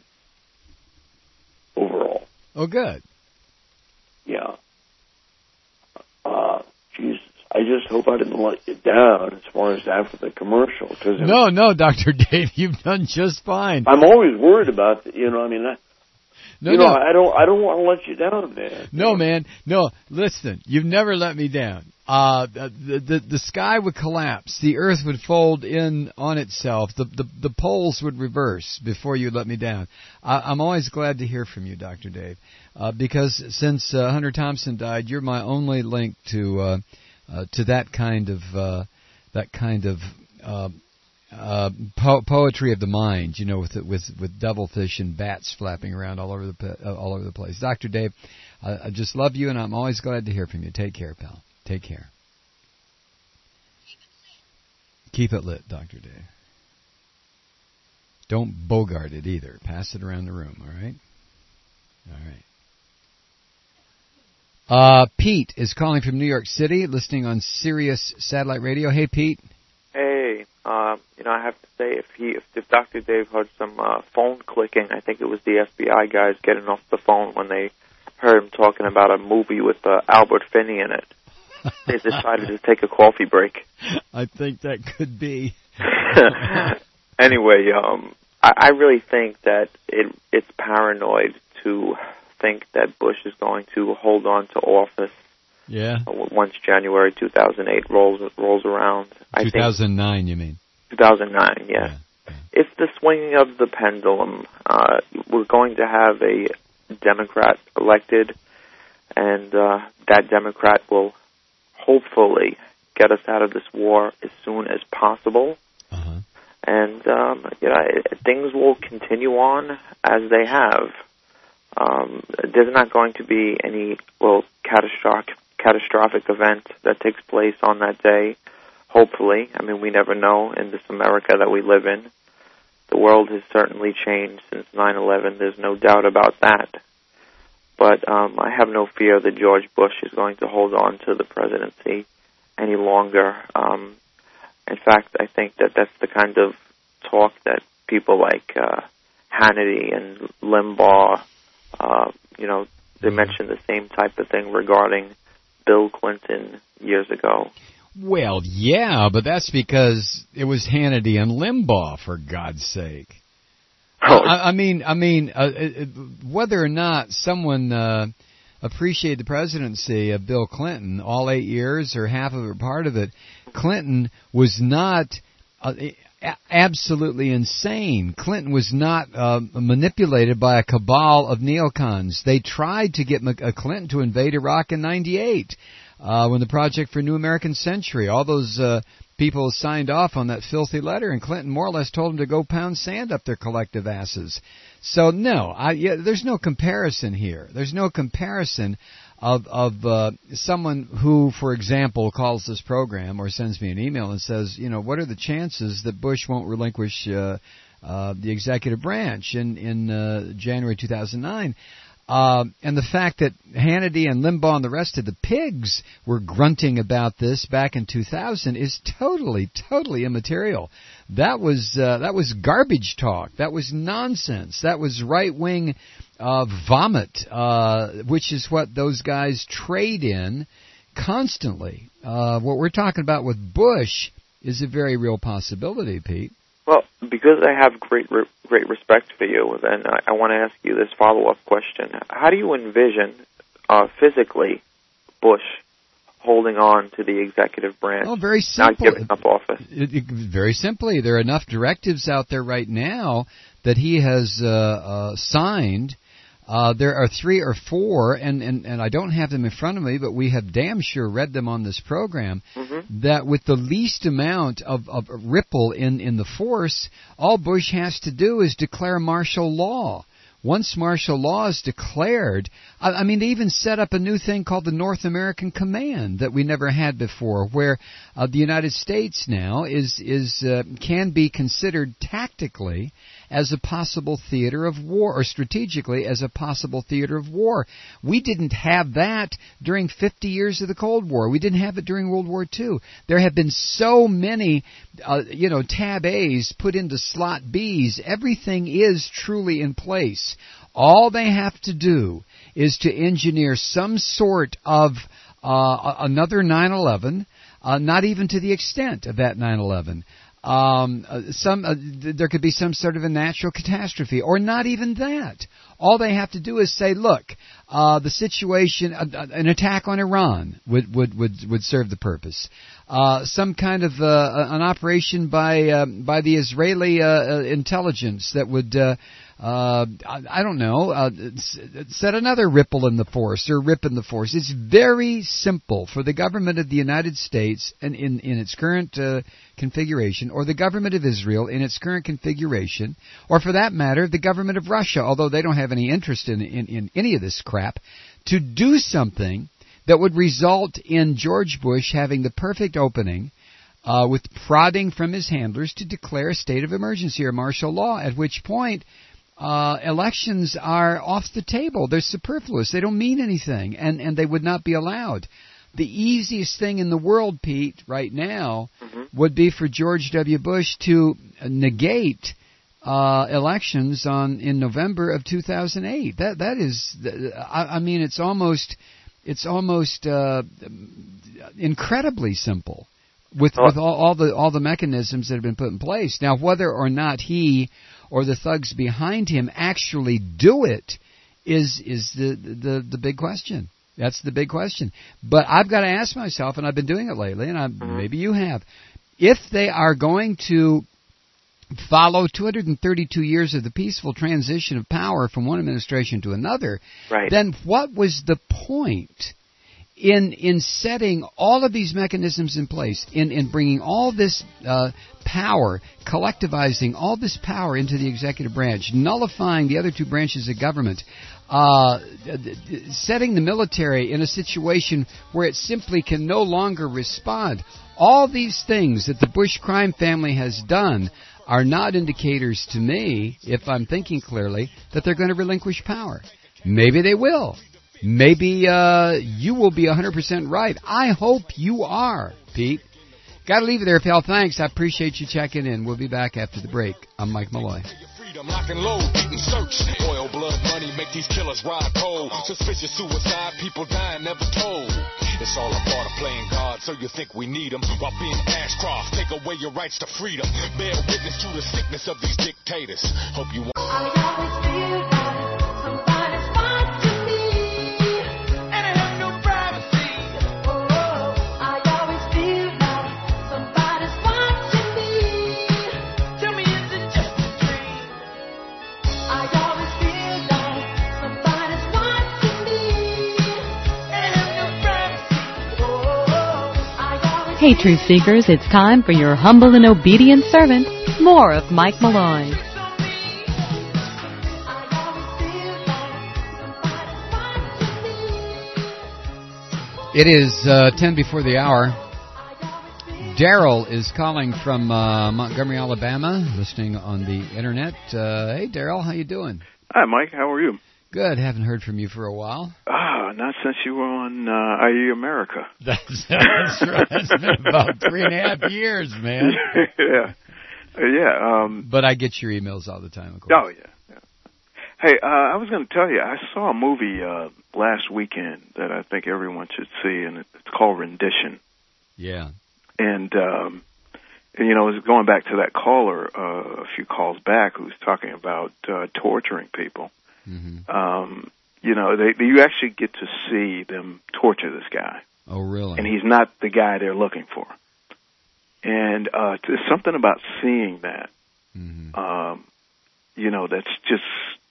overall. Oh, good. Yeah. Uh, Jesus. I just hope I didn't let you down as far as after the commercial. Cause No, no, Doctor Dave, you've done just fine. I'm always worried about, the, you know, I mean, I, No, you know, no. I don't, I don't want to let you down, man. No, man. No, listen. You've never let me down. Uh, the, the the sky would collapse. The earth would fold in on itself. The the, the poles would reverse before you let me down. I, I'm always glad to hear from you, Doctor Dave, uh, because since uh, Hunter Thompson died, you're my only link to uh, uh, to that kind of uh, that kind of uh, uh, po- poetry of the mind. You know, with with with devilfish and bats flapping around all over the pe- uh, all over the place. Doctor Dave, I, I just love you, and I'm always glad to hear from you. Take care, pal. Take care. Keep it lit, Doctor Dave. Don't bogart it either. Pass it around the room, all right? All right. Uh, Pete is calling from New York City, listening on Sirius Satellite Radio. Hey, Pete. Hey, uh, you know, I have to say, if he, if, if Doctor Dave heard some uh, phone clicking, I think it was the F B I guys getting off the phone when they heard him talking about a movie with uh, Albert Finney in it. They decided to take a coffee break. I think that could be. Anyway, um, I, I really think that it it's paranoid to think that Bush is going to hold on to office. Yeah. Once January two thousand eight rolls rolls around. I two thousand nine, you mean? two thousand nine, yeah. yeah. yeah. It's the swinging of the pendulum. Uh, we're going to have a Democrat elected, and uh, that Democrat will hopefully get us out of this war as soon as possible. Uh-huh. And um, you know, things will continue on as they have. Um, there's not going to be any well catastrophic catastrophic event that takes place on that day. Hopefully, I mean, we never know in this America that we live in. The world has certainly changed since nine eleven. There's no doubt about that. But um, I have no fear that George Bush is going to hold on to the presidency any longer. Um, in fact, I think that that's the kind of talk that people like uh, Hannity and Limbaugh, uh, you know, they mentioned the same type of thing regarding Bill Clinton years ago. Well, yeah, but that's because it was Hannity and Limbaugh, for God's sake. Oh. I, I mean, I mean, uh, whether or not someone uh, appreciated the presidency of Bill Clinton, all eight years or half of it or part of it, Clinton was not uh, absolutely insane. Clinton was not uh, manipulated by a cabal of neocons. They tried to get Clinton to invade Iraq in ninety-eight. Uh, when the Project for New American Century, all those uh, people signed off on that filthy letter, and Clinton more or less told them to go pound sand up their collective asses. So no, I, yeah, there's no comparison here. There's no comparison of of uh, someone who, for example, calls this program or sends me an email and says, you know, what are the chances that Bush won't relinquish uh, uh, the executive branch in in uh, January two thousand nine? Uh, and the fact that Hannity and Limbaugh and the rest of the pigs were grunting about this back in two thousand is totally, totally immaterial. That was uh, that was garbage talk. That was nonsense. That was right-wing uh, vomit, uh, which is what those guys trade in constantly. Uh, what we're talking about with Bush is a very real possibility, Pete. Well, because I have great re- great respect for you, then I, I want to ask you this follow-up question. How do you envision uh, physically Bush holding on to the executive branch, oh, very simple. not giving up office? It, it, very simply, there are enough directives out there right now that he has uh, uh, signed. Uh, there are three or four, and, and, and I don't have them in front of me, but we have damn sure read them on this program, mm-hmm. that with the least amount of, of ripple in, in the force, all Bush has to do is declare martial law. Once martial law is declared, I, I mean, they even set up a new thing called the North American Command that we never had before, where uh, the United States now is is uh, can be considered tactically as a possible theater of war, or strategically as a possible theater of war. We didn't have that during fifty years of the Cold War. We didn't have it during World War Two. There have been so many, uh, you know, tab A's put into slot B's. Everything is truly in place. All they have to do is to engineer some sort of uh, another nine eleven, uh, not even to the extent of that nine eleven. Um, uh, some uh, th- there could be some sort of a natural catastrophe, or not even that. All they have to do is say, "Look, uh, the situation, uh, an attack on Iran would would would, would serve the purpose. Uh, some kind of uh, an operation by uh, by the Israeli uh, intelligence that would." Uh, Uh, I, I don't know, uh, set another ripple in the force or rip in the force. It's very simple for the government of the United States and in, in its current uh, configuration, or the government of Israel in its current configuration, or for that matter, the government of Russia, although they don't have any interest in, in, in any of this crap, to do something that would result in George Bush having the perfect opening uh, with prodding from his handlers to declare a state of emergency or martial law, at which point Uh, elections are off the table. They're superfluous. They don't mean anything, and, and they would not be allowed. The easiest thing in the world, Pete, right now, mm-hmm. would be for George W. Bush to negate uh, elections on in November of two thousand eight. That that is, I, I mean, it's almost it's almost uh, incredibly simple with oh. with all, all the all the mechanisms that have been put in place. Now, whether or not he or the thugs behind him actually do it is is the, the, the big question. That's the big question. But I've got to ask myself, and I've been doing it lately, and I, mm-hmm. maybe you have, if they are going to follow two hundred thirty-two years of the peaceful transition of power from one administration to another, right. then what was the point in in setting all of these mechanisms in place, in, in bringing all this uh, power, collectivizing all this power into the executive branch, nullifying the other two branches of government, uh, setting the military in a situation where it simply can no longer respond? All these things that the Bush crime family has done are not indicators to me, if I'm thinking clearly, that they're going to relinquish power. Maybe they will. Maybe uh, you will be one hundred percent right. I hope you are, Pete. Got to leave it there, pal. Thanks. I appreciate you checking in. We'll be back after the break. I'm Mike Malloy. Lock and load, getting searched. Oil, blood, money make these killers ride cold. Suspicious suicide, people dying never told. It's all a part of playing God, so you think we need them. While being Ashcroft, take away your rights to freedom. Bear witness to the sickness of these dictators. Hope you want. I always feel like somebody's watching me, and I have no privacy. Oh, I always feel like somebody's watching me. Tell me, is it just a dream? I always feel like somebody's watching me, and I have no privacy. Oh, I always. Hey, truth seekers, it's time for your humble and obedient servant. More of Mike Malloy. It is uh, ten before the hour. Daryl is calling from uh, Montgomery, Alabama, listening on the internet. Uh, hey, Daryl, how you doing? Hi, Mike. How are you? Good. Haven't heard from you for a while. Ah, not since you were on uh, I E America. That's, that's right. It's been about three and a half years, man. yeah. Uh, yeah. Um, but I get your emails all the time, of course. Oh, yeah. yeah. Hey, uh, I was going to tell you, I saw a movie uh, last weekend that I think everyone should see, and it's called Rendition. Yeah. And, um, and you know, I was going back to that caller uh, a few calls back who was talking about uh, torturing people. Mm-hmm. Um, you know, they, they, you actually get to see them torture this guy. Oh, really? And he's not the guy they're looking for. And uh, there's something about seeing that, mm-hmm. um, you know, that's just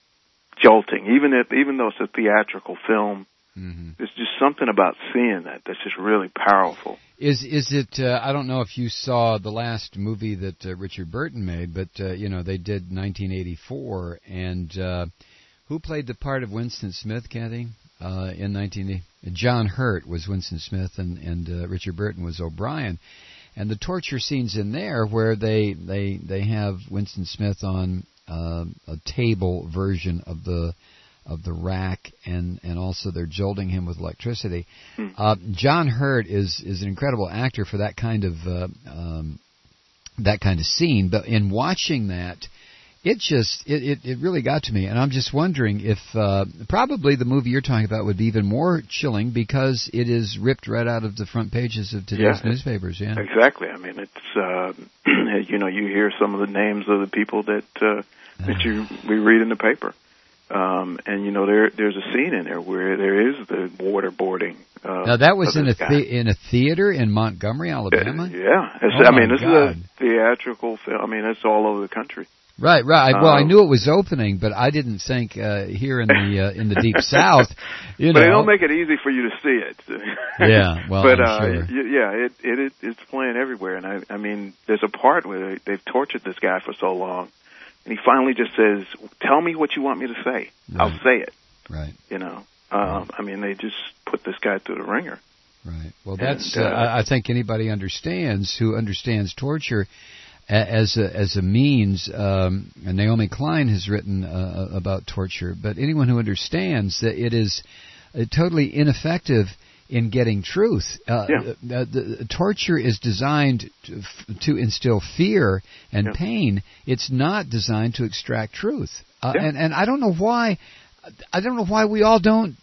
jolting. Even if, even though it's a theatrical film, mm-hmm. there's just something about seeing that that's just really powerful. Is is it? Uh, I don't know if you saw the last movie that uh, Richard Burton made, but uh, you know they did nineteen eighty-four, and uh, who played the part of Winston Smith, Kathy? Uh, in nineteen eighty, John Hurt was Winston Smith, and and uh, Richard Burton was O'Brien. And the torture scenes in there where they they, they have Winston Smith on uh, a table version of the of the rack, and, and also they're jolting him with electricity. Hmm. Uh, John Hurt is is an incredible actor for that kind of uh, um, that kind of scene. But in watching that, it just it, it, it really got to me, and I'm just wondering if uh, probably the movie you're talking about would be even more chilling because it is ripped right out of the front pages of today's yeah, newspapers. Yeah, exactly. I mean, it's uh, you know you hear some of the names of the people that uh, that you we read in the paper, um, and you know there there's a scene in there where there is the waterboarding. Uh, now that was in a guy. the, in a theater in Montgomery, Alabama. Uh, yeah, it's, oh I mean this God. is a theatrical film. I mean it's all over the country. Right, right. Well, um, I knew it was opening, but I didn't think uh, here in the uh, in the deep South. You know, but they don't make it easy for you to see it. yeah, well, but I'm uh, sure. y- yeah, it, it it it's playing everywhere, and I I mean, there's a part where they, they've tortured this guy for so long, and he finally just says, "Tell me what you want me to say. Right. I'll say it." Right. You know, um, right. I mean, they just put this guy through the ringer. Right. Well, that's and, uh, uh, I think anybody understands who understands torture as a, as a means, um, and Naomi Klein has written uh, about torture, but anyone who understands that it is uh, totally ineffective in getting truth. Uh, yeah. the, the, torture is designed to, to instill fear and yeah. pain. It's not designed to extract truth. Uh, yeah. and, and I don't know why, I don't know why we all don't,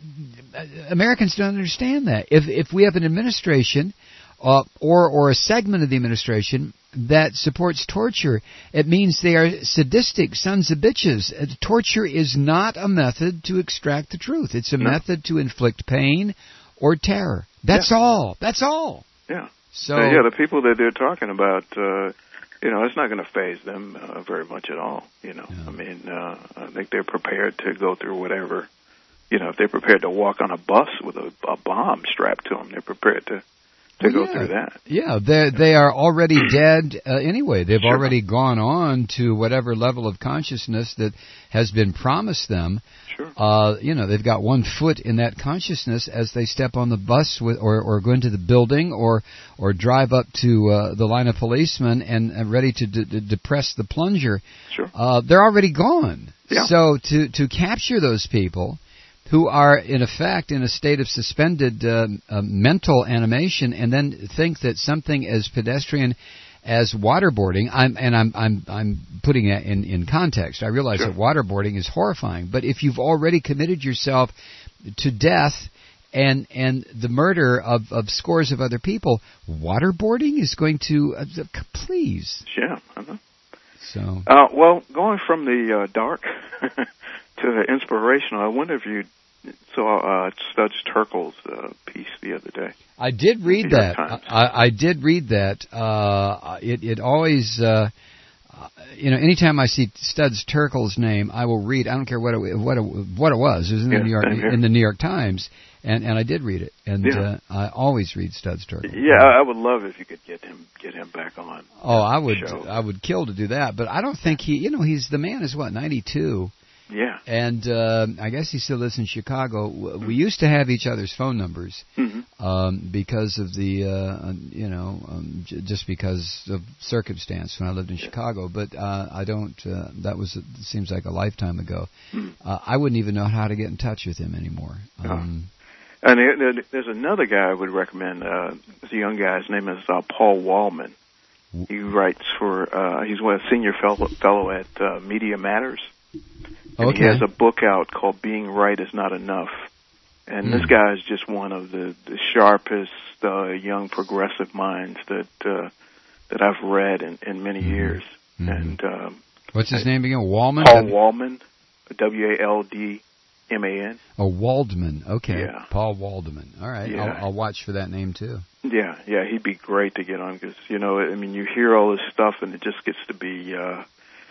Americans don't understand that. If if we have an administration Uh, or or a segment of the administration that supports torture, it means they are sadistic sons of bitches. Uh, torture is not a method to extract the truth. It's a No. method to inflict pain or terror. That's Yeah. all. That's all. Yeah. So Uh, yeah, the people that they're talking about, uh, you know, it's not going to phase them uh, very much at all. You know, I mean, uh, I think they're prepared to go through whatever. You know, if they're prepared to walk on a bus with a, a bomb strapped to them, they're prepared to to Well, go yeah. through that. Yeah, they they are already dead uh, anyway. They've Sure. already gone on to whatever level of consciousness that has been promised them. Sure. Uh, you know, they've got one foot in that consciousness as they step on the bus with, or, or go into the building or or drive up to uh, the line of policemen and, and ready to d- d- depress the plunger. Sure. Uh, they're already gone. Yeah. So to, to capture those people who are, in effect, in a state of suspended uh, uh, mental animation, and then think that something as pedestrian as waterboarding, I'm, and I'm I'm I'm putting it in, in context. I realize Sure. that waterboarding is horrifying, but if you've already committed yourself to death and and the murder of, of scores of other people, waterboarding is going to uh, please. Yeah. I know. So Uh, well, going from the uh, dark to the inspirational, I wonder if you saw uh, Studs Terkel's uh, piece the other day. I did read New York that. Times. I, I did read that. Uh, it it always, uh, you know, anytime I see Studs Terkel's name, I will read. I don't care what it, what it, what it was. It was in Yeah, the New York same here. in the New York Times, and, and I did read it. And Yeah. uh, I always read Studs Terkel. Yeah, I I would love if you could get him get him back on. Oh, I would show. I would kill to do that, but I don't think he. You know, he's the man is what ninety-two. Yeah. And uh, I guess he still lives in Chicago. W- We used to have each other's phone numbers Mhm. um, because of the, uh, you know, um, j- just because of circumstance when I lived in Chicago. But uh, I don't. Uh, that was it seems like a lifetime ago. Mhm. Uh, I wouldn't even know how to get in touch with him anymore. Um, And there- there- there's another guy I would recommend. Uh, it's a young guy. His name is uh, Paul Wallman. He writes for. Uh, he's one a senior fellow, fellow at uh, Media Matters. And Okay. he has a book out called Being Right Is Not Enough. And Hmm. this guy is just one of the, the sharpest uh, young progressive minds that uh, that I've read in, in many years. Mhm. And um, what's his name again? Wallman. Paul Wallman, W A L D M A N. Oh, Waldman. Okay. Yeah. Paul Waldman. All right. Yeah. I'll, I'll watch for that name too. Yeah, yeah, he'd be great to get on because, you know, I mean, you hear all this stuff and it just gets to be, uh,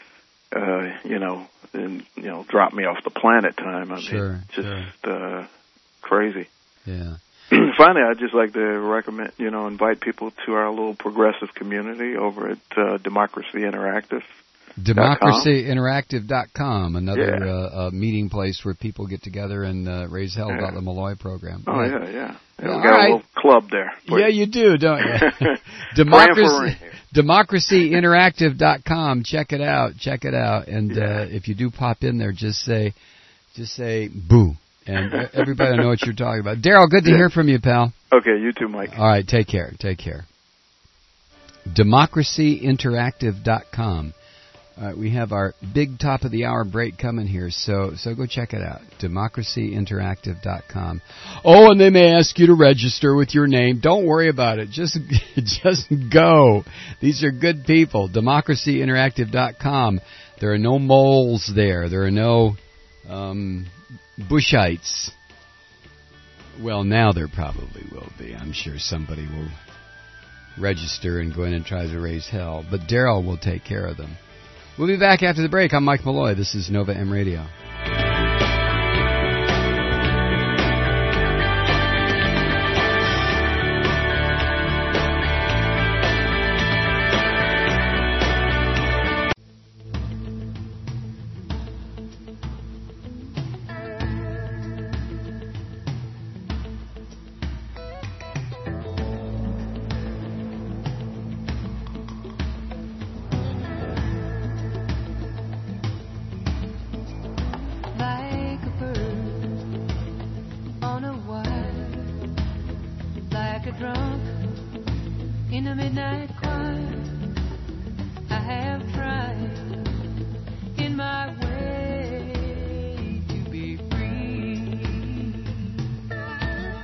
uh, you know, and, you know, drop me off the planet time. I mean, Sure, just sure. uh, crazy. Yeah. Finally, I'd just like to recommend, you know, invite people to our little progressive community over at uh, Democracy Interactive. democracy interactive dot com, another Yeah. uh, uh, meeting place where people get together and uh, raise hell about Yeah. the Malloy program. Oh, Yeah. yeah, yeah. yeah Yeah, we got all right. a little club there. Yeah, you do, don't you? Praying for Democracy, rain. democracy interactive dot com. Check it out. Check it out. And Yeah. uh, if you do pop in there, just say, just say boo, and e- everybody will know what you're talking about. Daryl, good to Yeah. hear from you, pal. Okay, you too, Mike. All right, take care. Take care. democracy interactive dot com. All right, we have our big top of the hour break coming here, so so go check it out. democracy interactive dot com. Oh, and they may ask you to register with your name. Don't worry about it. Just just go. These are good people. democracy interactive dot com. There are no moles there. There are no um, Bushites. Well, now there probably will be. I'm sure somebody will register and go in and try to raise hell. But Daryl will take care of them. We'll be back after the break. I'm Mike Malloy. This is Nova M Radio. Like a bird on a wire, like a drunk in a midnight choir. I have tried in my way to be free,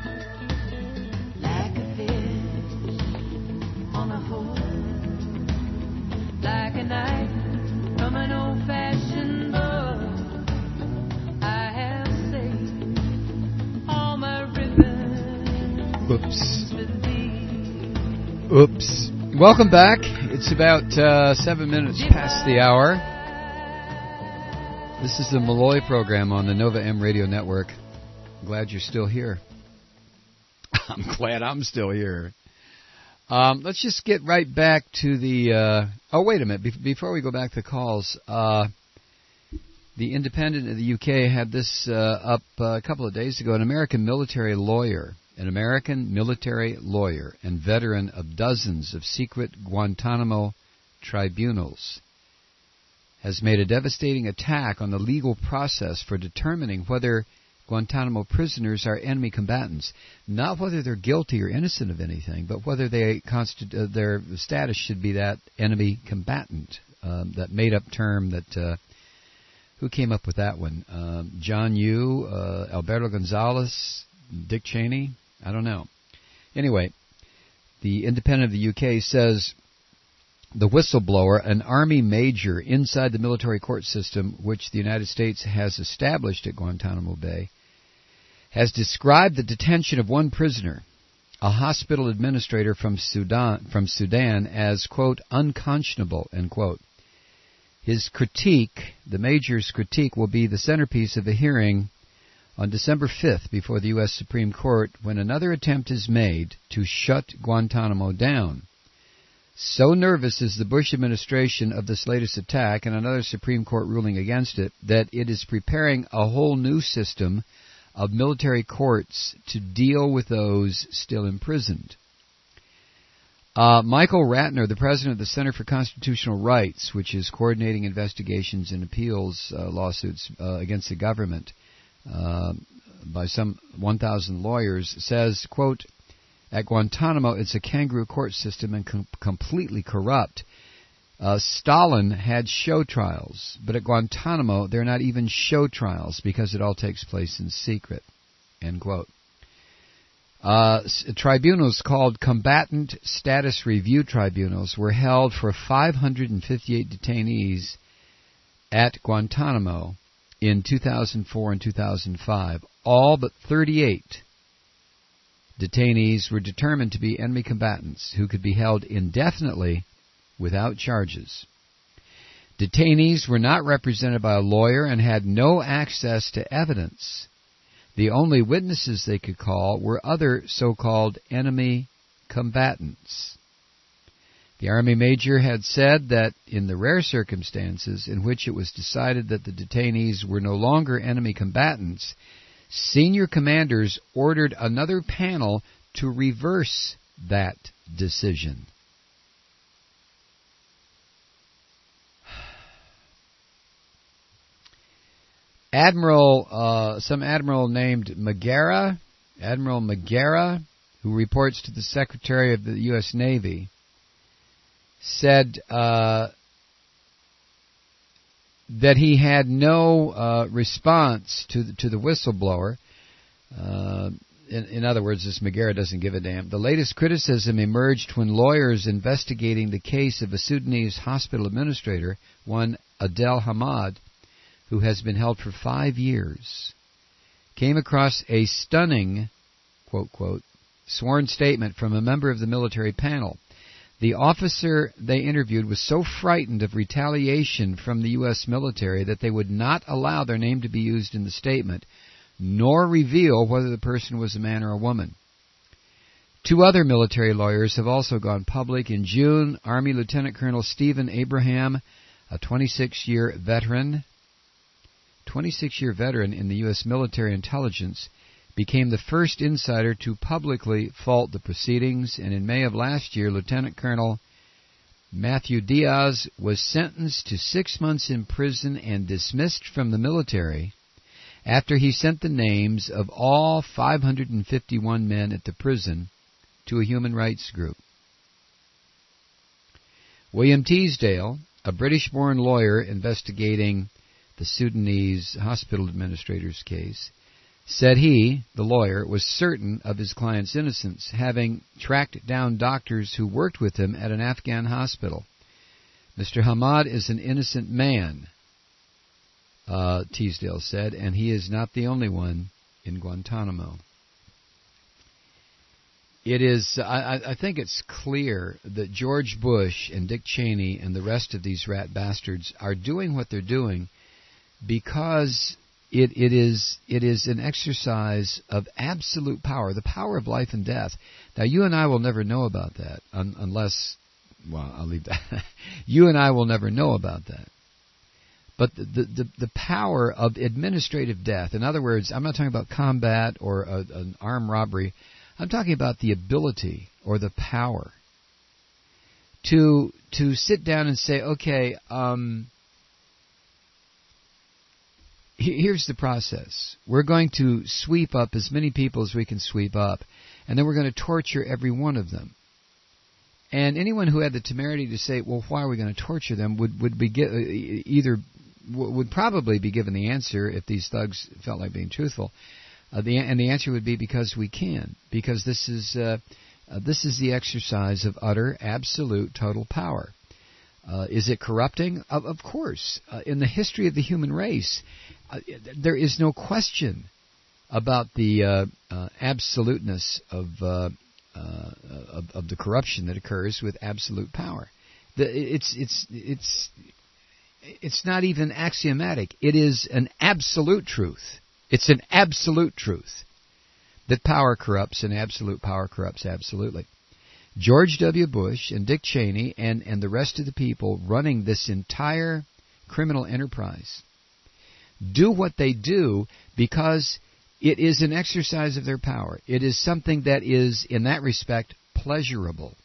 like a fish on a hook Oops. Oops. Welcome back. It's about uh, seven minutes past the hour. This is the Malloy program on the Nova M Radio Network. Glad you're still here. I'm glad I'm still here. Um, let's just get right back to the... Uh, oh, wait a minute. Be- before we go back to calls, uh, the Independent of the U K had this uh, up uh, a couple of days ago. An American military lawyer, an American military lawyer and veteran of dozens of secret Guantanamo tribunals, has made a devastating attack on the legal process for determining whether Guantanamo prisoners are enemy combatants, not whether they're guilty or innocent of anything, but whether they constitu- uh, their status should be that enemy combatant, um, that made-up term that, uh, who came up with that one? Um, John Yoo, uh, Alberto Gonzalez, Dick Cheney? I don't know. Anyway, the Independent of the U K says the whistleblower, an Army major inside the military court system which the United States has established at Guantanamo Bay, has described the detention of one prisoner, a hospital administrator from Sudan, from Sudan as, quote, unconscionable, end quote. His critique, the major's critique, will be the centerpiece of a hearing on December fifth before the U S Supreme Court when another attempt is made to shut Guantanamo down. So nervous is the Bush administration of this latest attack and another Supreme Court ruling against it that it is preparing a whole new system of military courts to deal with those still imprisoned. Uh, Michael Ratner, the president of the Center for Constitutional Rights, which is coordinating investigations and appeals uh, lawsuits uh, against the government uh, by some one thousand lawyers, says, quote, at Guantanamo, it's a kangaroo court system and com- completely corrupt. Uh, Stalin had show trials, but at Guantanamo, they're not even show trials because it all takes place in secret, end quote. Uh, tribunals called Combatant Status Review Tribunals were held for five hundred fifty-eight detainees at Guantanamo in two thousand four and two thousand five. All but thirty-eight detainees were determined to be enemy combatants who could be held indefinitely without charges. Detainees were not represented by a lawyer and had no access to evidence. The only witnesses they could call were other so-called enemy combatants. The Army major had said that in the rare circumstances in which it was decided that the detainees were no longer enemy combatants, senior commanders ordered another panel to reverse that decision. Admiral, uh, some admiral named Magara, Admiral Magara, who reports to the Secretary of the U S Navy, said uh, that he had no uh, response to the, to the whistleblower. Uh, in, in other words, this Magara doesn't give a damn. The latest criticism emerged when lawyers investigating the case of a Sudanese hospital administrator, one Adel Hamad, who has been held for five years, came across a stunning, quote, quote, sworn statement from a member of the military panel. The officer they interviewed was so frightened of retaliation from the U S military that they would not allow their name to be used in the statement, nor reveal whether the person was a man or a woman. Two other military lawyers have also gone public. In June, Army Lieutenant Colonel Stephen Abraham, a twenty-six-year veteran, twenty-six-year veteran in the U S military intelligence, became the first insider to publicly fault the proceedings, and in May of last year, Lieutenant Colonel Matthew Diaz was sentenced to six months in prison and dismissed from the military after he sent the names of all five hundred fifty-one men at the prison to a human rights group. William Teasdale, a British-born lawyer investigating the Sudanese hospital administrator's case, said he, the lawyer, was certain of his client's innocence, having tracked down doctors who worked with him at an Afghan hospital. Mister Hamad is an innocent man, uh, Teasdale said, and he is not the only one in Guantanamo. It is. I, I think it's clear that George Bush and Dick Cheney and the rest of these rat bastards are doing what they're doing because it, it is it is an exercise of absolute power, the power of life and death. Now, you and I will never know about that un, unless, well, I'll leave that. You and I will never know about that. But the, the, the, the power of administrative death, in other words, I'm not talking about combat or a, an armed robbery. I'm talking about the ability or the power to to sit down and say, okay, um, he, here's the process. We're going to sweep up as many people as we can sweep up, and then we're going to torture every one of them. And anyone who had the temerity to say, well, why are we going to torture them, would, would be gi- either would probably be given the answer if these thugs felt like being truthful. Uh, the, and the answer would be because we can, because this is uh, uh, this is the exercise of utter, absolute, total power. Uh, is it corrupting? Of, of course. Uh, in the history of the human race, uh, there is no question about the uh, uh, absoluteness of, uh, uh, of of the corruption that occurs with absolute power. The, it's it's it's it's not even axiomatic. It is an absolute truth. It's an absolute truth that power corrupts, and absolute power corrupts absolutely. George W. Bush and Dick Cheney and, and the rest of the people running this entire criminal enterprise do what they do because it is an exercise of their power. It is something that is, in that respect, pleasurable.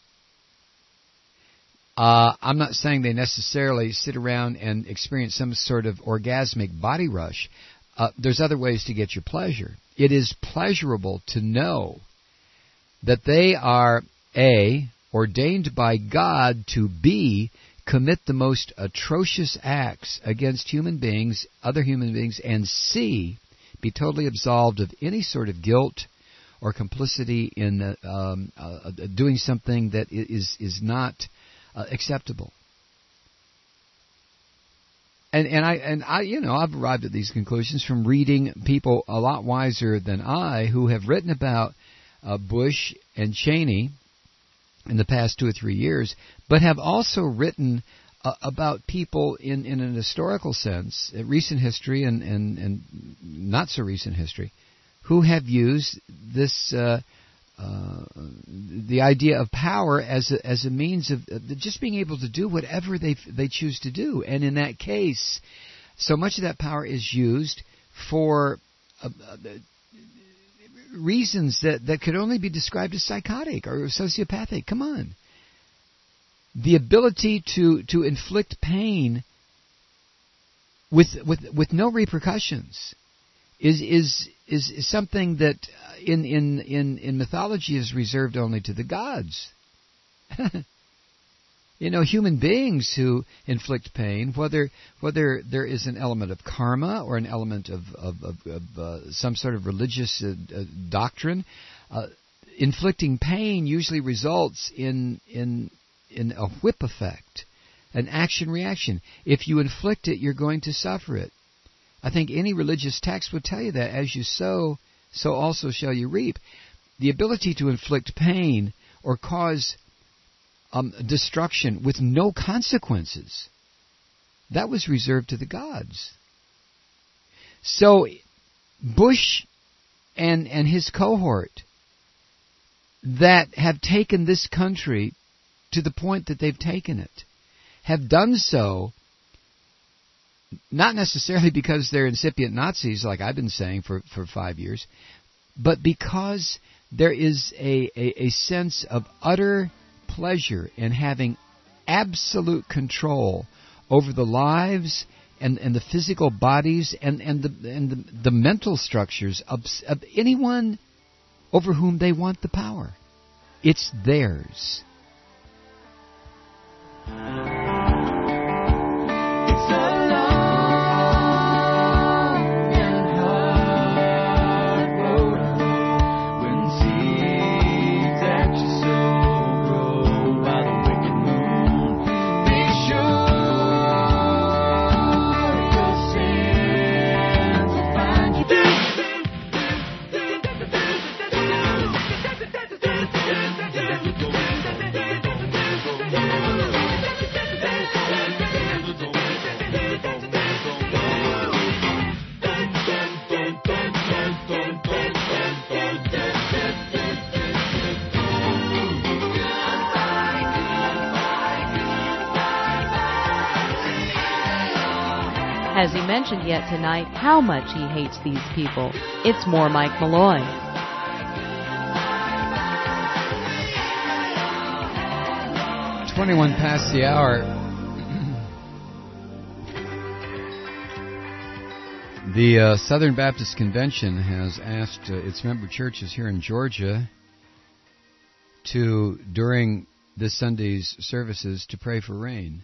Uh, I'm not saying they necessarily sit around and experience some sort of orgasmic body rush. Uh, there's other ways to get your pleasure. It is pleasurable to know that they are, A, ordained by God to, B, commit the most atrocious acts against human beings, other human beings, and C, be totally absolved of any sort of guilt or complicity in uh, um, uh, doing something that is, is not uh, acceptable. And and I and I you know I've arrived at these conclusions from reading people a lot wiser than I who have written about uh, Bush and Cheney in the past two or three years, but have also written uh, about people in, in an historical sense, uh, recent history and, and, and not so recent history, who have used this uh, uh, the idea of power as a, as a means of uh, just being able to do whatever they they choose to do. And in that case, so much of that power is used for uh, uh, reasons that, that could only be described as psychotic or sociopathic. Come on. The ability to, to inflict pain with with with no repercussions is is is, is something that in, in, in, in mythology is reserved only to the gods. You know, human beings who inflict pain, whether whether there is an element of karma or an element of, of, of, of uh, some sort of religious uh, uh, doctrine, uh, inflicting pain usually results in in in a whip effect, an action-reaction. If you inflict it, you're going to suffer it. I think any religious text would tell you that as you sow, so also shall you reap. The ability to inflict pain or cause um, destruction with no consequences, that was reserved to the gods. So Bush and and his cohort that have taken this country to the point that they've taken it have done so not necessarily because they're incipient Nazis, like I've been saying for, for five years, but because there is a, a, a sense of utter pleasure in having absolute control over the lives and, and the physical bodies and, and, the, and the, the mental structures of, of anyone over whom they want the power. It's theirs. We'll Has he mentioned yet tonight how much he hates these people? It's more Mike Malloy. twenty-one past the hour. The uh, Southern Baptist Convention has asked uh, its member churches here in Georgia to, during this Sunday's services, to pray for rain.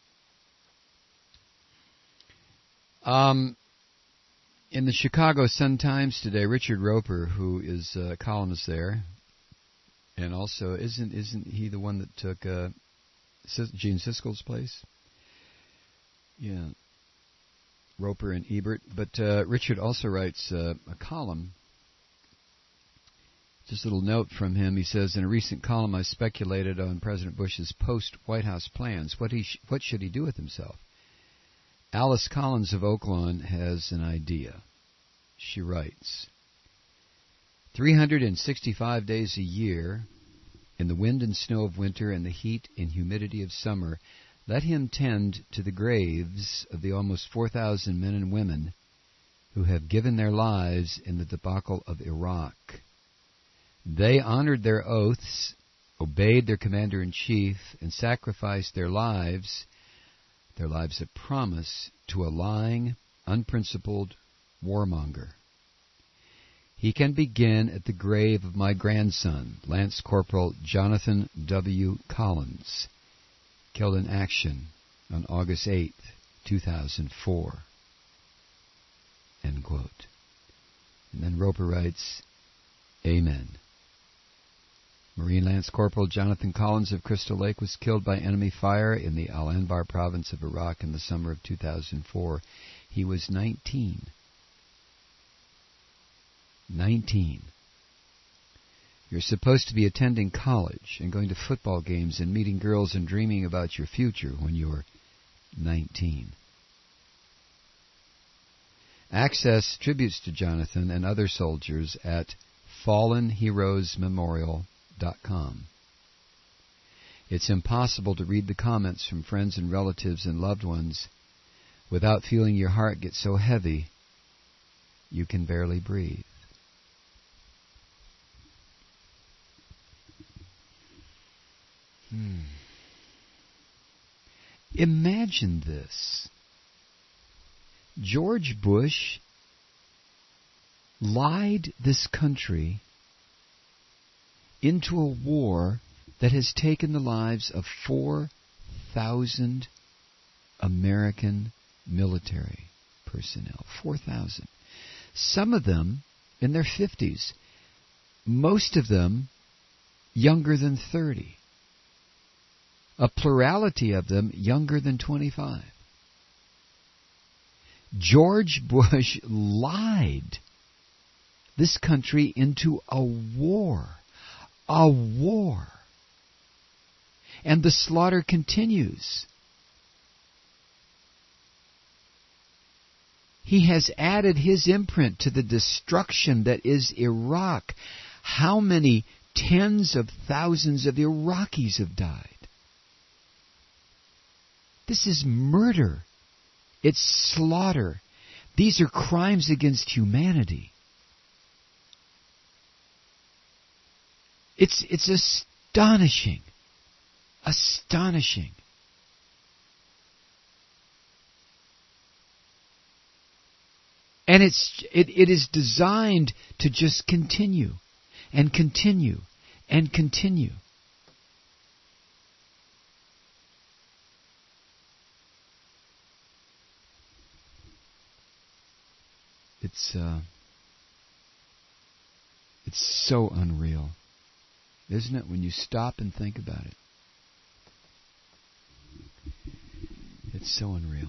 Um, in the Chicago Sun-Times today, Richard Roper, who is a columnist there, and also isn't isn't he the one that took uh, Gene Siskel's place? Yeah. Roper and Ebert, but uh, Richard also writes uh, a column. Just a little note from him. He says, in a recent column, I speculated on President Bush's post-White House plans. What he sh- what should he do with himself? Alice Collins of Oaklawn has an idea. She writes, three hundred sixty-five days a year, in the wind and snow of winter and the heat and humidity of summer, let him tend to the graves of the almost four thousand men and women who have given their lives in the debacle of Iraq. They honored their oaths, obeyed their commander-in-chief, and sacrificed their lives, their lives of promise, to a lying, unprincipled warmonger. He can begin at the grave of my grandson, Lance Corporal Jonathan W. Collins, killed in action on August eighth, two thousand four. End quote. And then Roper writes, Amen. Marine Lance Corporal Jonathan Collins of Crystal Lake was killed by enemy fire in the Al-Anbar province of Iraq in the summer of two thousand four. He was nineteen. nineteen. You're supposed to be attending college and going to football games and meeting girls and dreaming about your future when you're nineteen. Access tributes to Jonathan and other soldiers at fallen heroes memorial dot com. It's impossible to read the comments from friends and relatives and loved ones without feeling your heart get so heavy you can barely breathe. Hmm. Imagine this. George Bush lied this country into a war that has taken the lives of four thousand American military personnel. four thousand. Some of them in their fifties. Most of them younger than thirty. A plurality of them younger than twenty-five. George Bush lied this country into a war. A war. And the slaughter continues. He has added his imprint to the destruction that is Iraq. How many tens of thousands of Iraqis have died? This is murder. It's slaughter. These are crimes against humanity. It's it's astonishing. Astonishing. And it's it, it is designed to just continue and continue and continue. It's uh, it's so unreal, isn't it, when you stop and think about it? It's so unreal.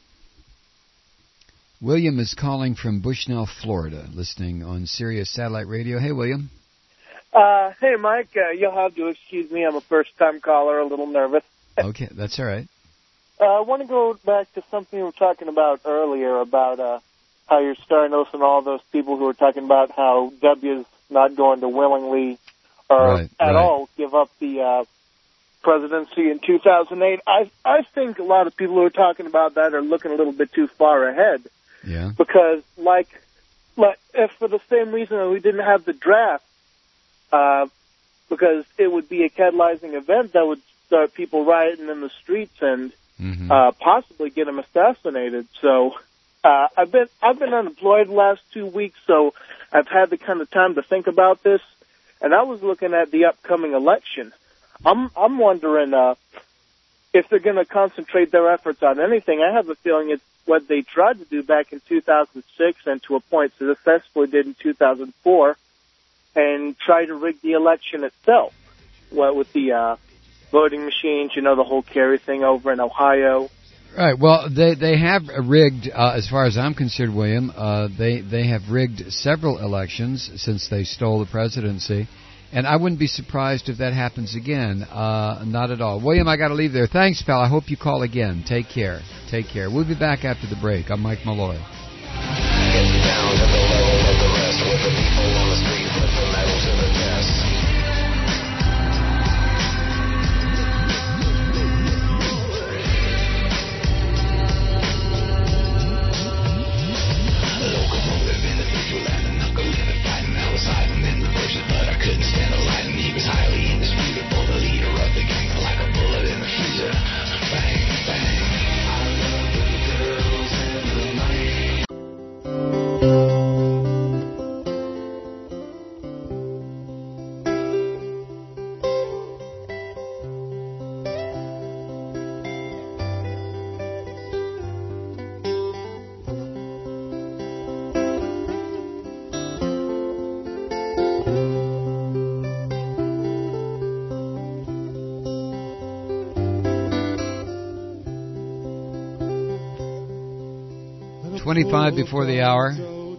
William is calling from Bushnell, Florida, listening on Sirius Satellite Radio. Hey, William. Uh, hey, Mike. Uh, you'll have to excuse me. I'm a first-time caller, a little nervous. Okay, that's all right. Uh, I want to go back to something we were talking about earlier about uh, how you're starting to listen to all those people who are talking about how W's not going to willingly or right, at right. all give up the uh, presidency in two thousand eight. I I think a lot of people who are talking about that are looking a little bit too far ahead. Yeah. Because, like, like if for the same reason that we didn't have the draft, uh, because it would be a catalyzing event that would start people rioting in the streets and mm-hmm. uh, possibly get them assassinated. So uh, I've been I've been unemployed the last two weeks, so I've had the kind of time to think about this. And I was looking at the upcoming election. I'm I'm wondering uh, if they're going to concentrate their efforts on anything. I have a feeling it's what they tried to do back in two thousand six and to a point successfully did in two thousand four, and try to rig the election itself. Well, with the uh, voting machines, you know, the whole Kerry thing over in Ohio. Right. Well, they they have rigged, uh, as far as I'm concerned, William. Uh, they they have rigged several elections since they stole the presidency, and I wouldn't be surprised if that happens again. Uh, not at all. William, I got to leave there. Thanks, pal. I hope you call again. Take care. Take care. We'll be back after the break. I'm Mike Malloy. twenty-five before the hour.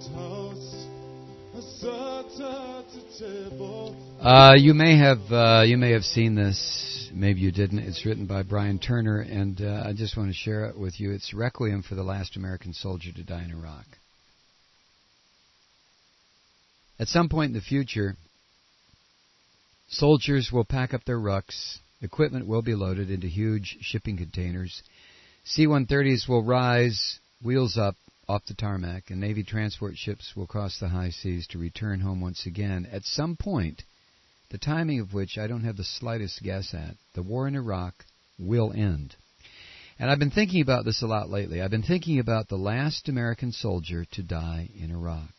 Uh, you may have uh, you may have seen this. Maybe you didn't. It's written by Brian Turner, and uh, I just want to share it with you. It's Requiem for the Last American Soldier to Die in Iraq. At some point in the future, soldiers will pack up their rucks, equipment will be loaded into huge shipping containers, C one thirties will rise, wheels up, off the tarmac, and Navy transport ships will cross the high seas to return home once again. At some point, the timing of which I don't have the slightest guess at, the war in Iraq will end. And I've been thinking about this a lot lately. I've been thinking about the last American soldier to die in Iraq.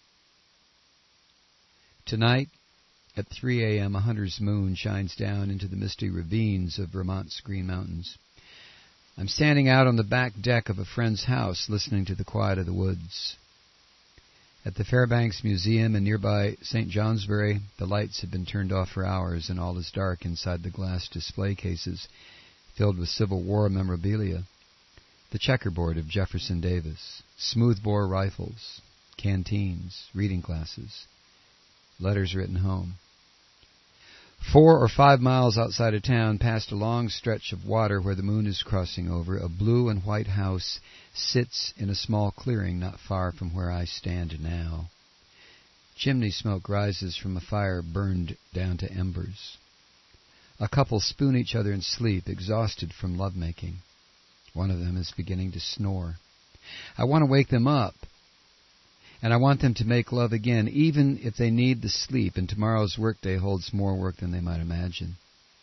Tonight, at three a.m., a hunter's moon shines down into the misty ravines of Vermont's Green Mountains. I'm standing out on the back deck of a friend's house listening to the quiet of the woods. At the Fairbanks Museum in nearby Saint Johnsbury, the lights have been turned off for hours and all is dark inside the glass display cases filled with Civil War memorabilia. The checkerboard of Jefferson Davis, smoothbore rifles, canteens, reading classes, letters written home. Four or five miles outside of town, past a long stretch of water where the moon is crossing over, a blue and white house sits in a small clearing not far from where I stand now. Chimney smoke rises from a fire burned down to embers. A couple spoon each other in sleep, exhausted from lovemaking. One of them is beginning to snore. I want to wake them up. And I want them to make love again, even if they need the sleep, and tomorrow's workday holds more work than they might imagine.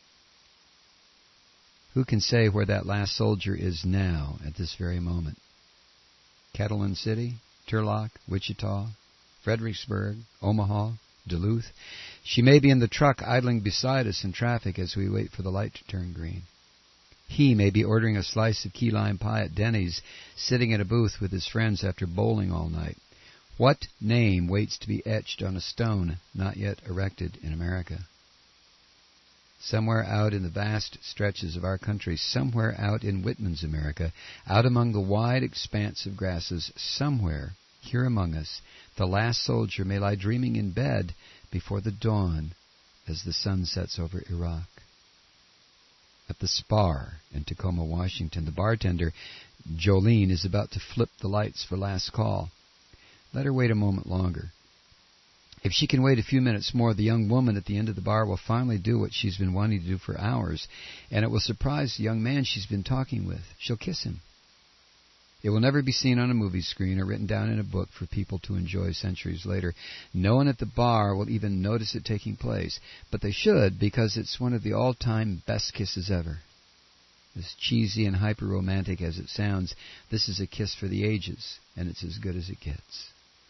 Who can say where that last soldier is now, at this very moment? Kettleman City, Turlock, Wichita, Fredericksburg, Omaha, Duluth. She may be in the truck idling beside us in traffic as we wait for the light to turn green. He may be ordering a slice of key lime pie at Denny's, sitting at a booth with his friends after bowling all night. What name waits to be etched on a stone not yet erected in America? Somewhere out in the vast stretches of our country, somewhere out in Whitman's America, out among the wide expanse of grasses, somewhere here among us, the last soldier may lie dreaming in bed before the dawn as the sun sets over Iraq. At the Spar in Tacoma, Washington, the bartender, Jolene, is about to flip the lights for last call. Let her wait a moment longer. If she can wait a few minutes more, the young woman at the end of the bar will finally do what she's been wanting to do for hours, and it will surprise the young man she's been talking with. She'll kiss him. It will never be seen on a movie screen or written down in a book for people to enjoy centuries later. No one at the bar will even notice it taking place, but they should, because it's one of the all-time best kisses ever. As cheesy and hyper-romantic as it sounds, this is a kiss for the ages, and it's as good as it gets.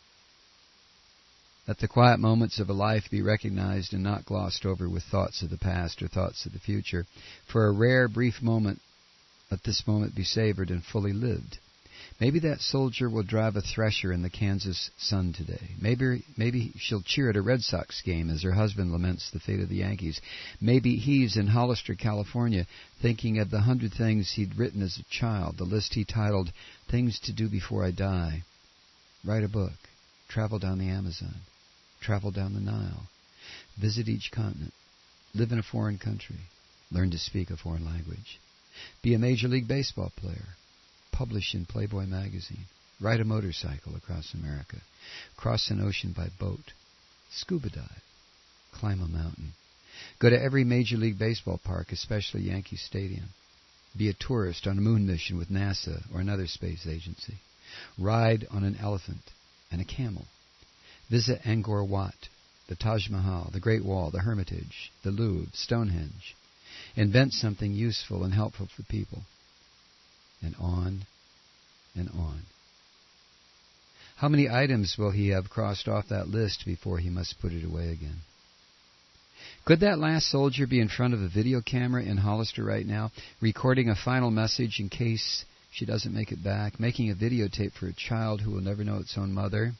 Let the quiet moments of a life be recognized and not glossed over with thoughts of the past or thoughts of the future. For a rare, brief moment, let this moment be savored and fully lived. Maybe that soldier will drive a thresher in the Kansas sun today. Maybe maybe she'll cheer at a Red Sox game as her husband laments the fate of the Yankees. Maybe he's in Hollister, California, thinking of the hundred things he'd written as a child, the list he titled, Things to Do Before I Die. Write a book. Travel down the Amazon. Travel down the Nile. Visit each continent. Live in a foreign country. Learn to speak a foreign language. Be a Major League Baseball player. Publish in Playboy magazine. Ride a motorcycle across America. Cross an ocean by boat. Scuba dive. Climb a mountain. Go to every Major League Baseball park, especially Yankee Stadium. Be a tourist on a moon mission with NASA or another space agency. Ride on an elephant and a camel. Visit Angkor Wat, the Taj Mahal, the Great Wall, the Hermitage, the Louvre, Stonehenge. Invent something useful and helpful for people. And on and on. How many items will he have crossed off that list before he must put it away again? Could that last soldier be in front of a video camera in Hollister right now, recording a final message in case she doesn't make it back, making a videotape for a child who will never know its own mother?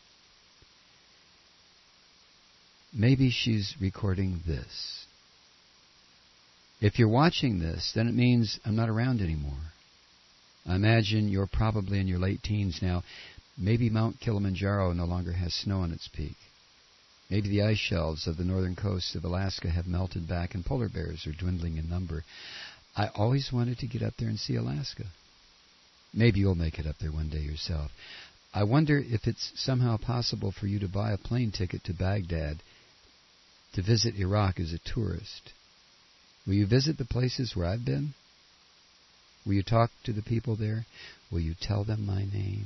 Maybe she's recording this. If you're watching this, then it means I'm not around anymore. I imagine you're probably in your late teens now. Maybe Mount Kilimanjaro no longer has snow on its peak. Maybe the ice shelves of the northern coast of Alaska have melted back and polar bears are dwindling in number. I always wanted to get up there and see Alaska. Maybe you'll make it up there one day yourself. I wonder if it's somehow possible for you to buy a plane ticket to Baghdad to visit Iraq as a tourist. Will you visit the places where I've been? Will you talk to the people there? Will you tell them my name?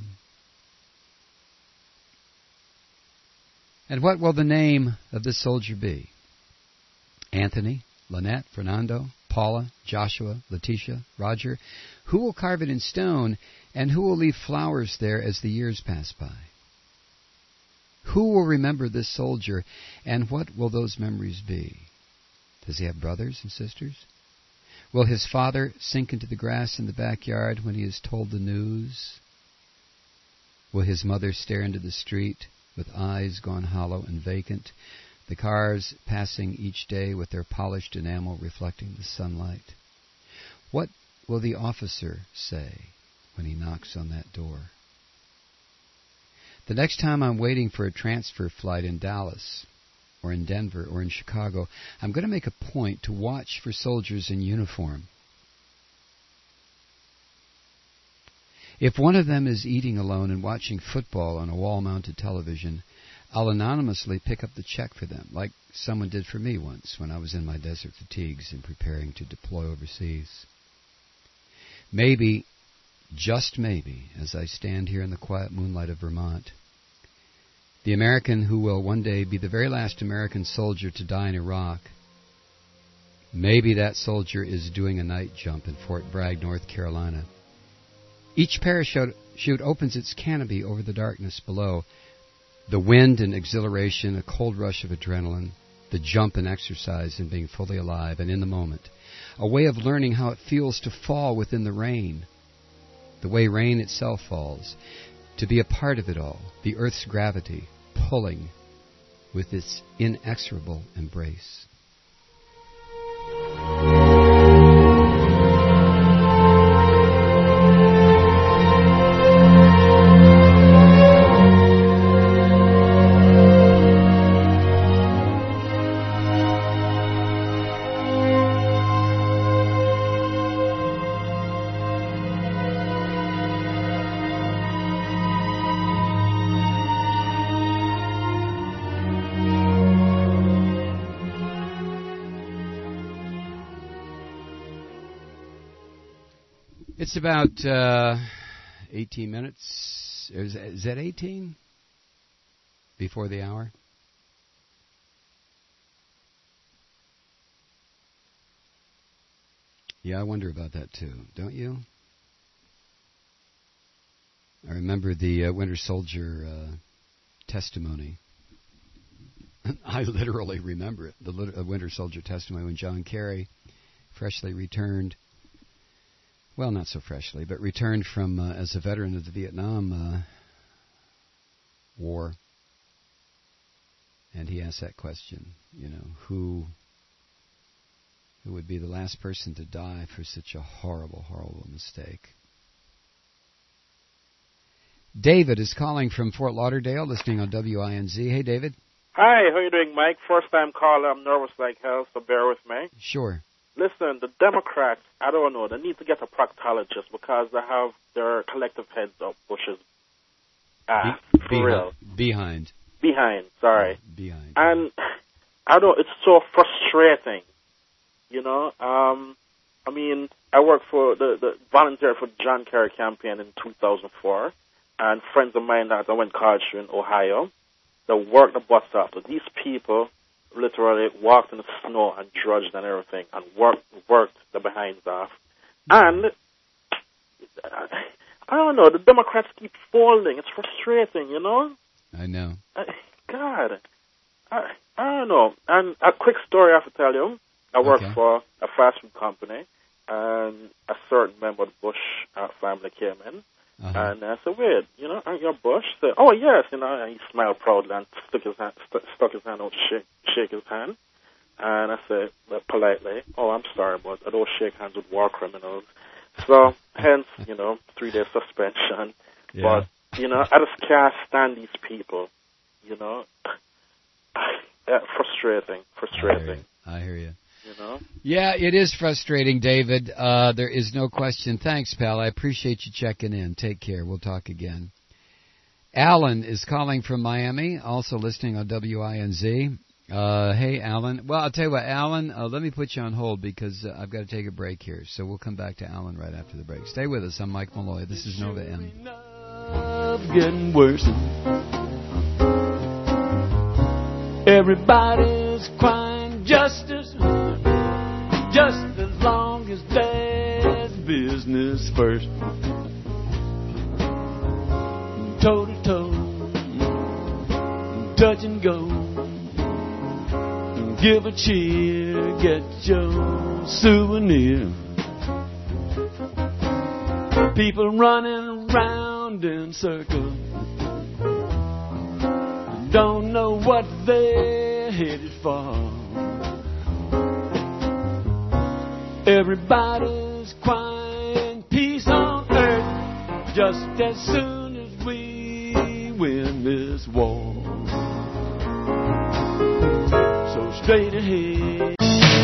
And what will the name of this soldier be? Anthony, Lynette, Fernando, Paula, Joshua, Letitia, Roger? Who will carve it in stone, and who will leave flowers there as the years pass by? Who will remember this soldier, and what will those memories be? Does he have brothers and sisters? Will his father sink into the grass in the backyard when he is told the news? Will his mother stare into the street with eyes gone hollow and vacant, the cars passing each day with their polished enamel reflecting the sunlight? What will the officer say when he knocks on that door? The next time I'm waiting for a transfer flight in Dallas, or in Denver, or in Chicago, I'm going to make a point to watch for soldiers in uniform. If one of them is eating alone and watching football on a wall-mounted television, I'll anonymously pick up the check for them, like someone did for me once when I was in my desert fatigues and preparing to deploy overseas. Maybe, just maybe, as I stand here in the quiet moonlight of Vermont, the American who will one day be the very last American soldier to die in Iraq, maybe that soldier is doing a night jump in Fort Bragg, North Carolina. Each parachute chute opens its canopy over the darkness below. The wind and exhilaration, a cold rush of adrenaline, the jump and exercise and being fully alive and in the moment. A way of learning how it feels to fall within the rain, the way rain itself falls, to be a part of it all, the earth's gravity pulling with its inexorable embrace. It's about uh, eighteen minutes. Is, is that eighteen? Before the hour? Yeah, I wonder about that too, don't you? I remember the uh, Winter Soldier uh, testimony. I literally remember it, the lit- uh, Winter Soldier testimony when John Kerry, freshly returned, well, not so freshly, but returned from uh, as a veteran of the Vietnam uh, War, and he asked that question, you know, who who would be the last person to die for such a horrible, horrible mistake. David is calling from Fort Lauderdale, listening on W I N Z. Hey, David. Hi, how you doing, Mike? First time caller. I'm nervous like hell, so bear with me. Sure. Listen, the Democrats, I don't know, they need to get a proctologist because they have their collective heads up Bush's ass, Be- for behind, real. Behind. Behind, sorry. Behind. And, I don't, it's so frustrating, you know? Um, I mean, I worked for the, the volunteer for the John Kerry campaign in two thousand four, and friends of mine that I went to college in Ohio, they worked the bus stop. So these people literally walked in the snow and drudged and everything and worked worked the behinds off. And I don't know, the Democrats keep folding. It's frustrating, you know? I know. I, God, I, I don't know. And a quick story I have to tell you. I work Okay. for a fast food company, and a certain member of the Bush uh, family came in. Uh-huh. And I said, wait, you know, aren't you Bush? He said, oh, yes, you know, and he smiled proudly and stuck his hand, st- stuck his hand out to shake, shake his hand. And I said, well, politely, oh, I'm sorry, but I don't shake hands with war criminals. So, hence, you know, three-day suspension. Yeah. But, you know, I just can't stand these people, you know. Yeah, frustrating, frustrating. I hear you. You know? Yeah, it is frustrating, David. Uh, there is no question. Thanks, pal. I appreciate you checking in. Take care. We'll talk again. Alan is calling from Miami, also listening on W I N Z. Uh, hey, Alan. Well, I'll tell you what, Alan, uh, let me put you on hold because uh, I've got to take a break here. So we'll come back to Alan right after the break. Stay with us. I'm Mike Malloy. This is Nova M. Getting worse. Everybody's crying justice, just as long as there's business first. Toe to toe, touch and go. Give a cheer, get your souvenir. People running around in circles, don't know what they're headed for. Everybody's crying peace on earth just as soon as we win this war. So straight ahead.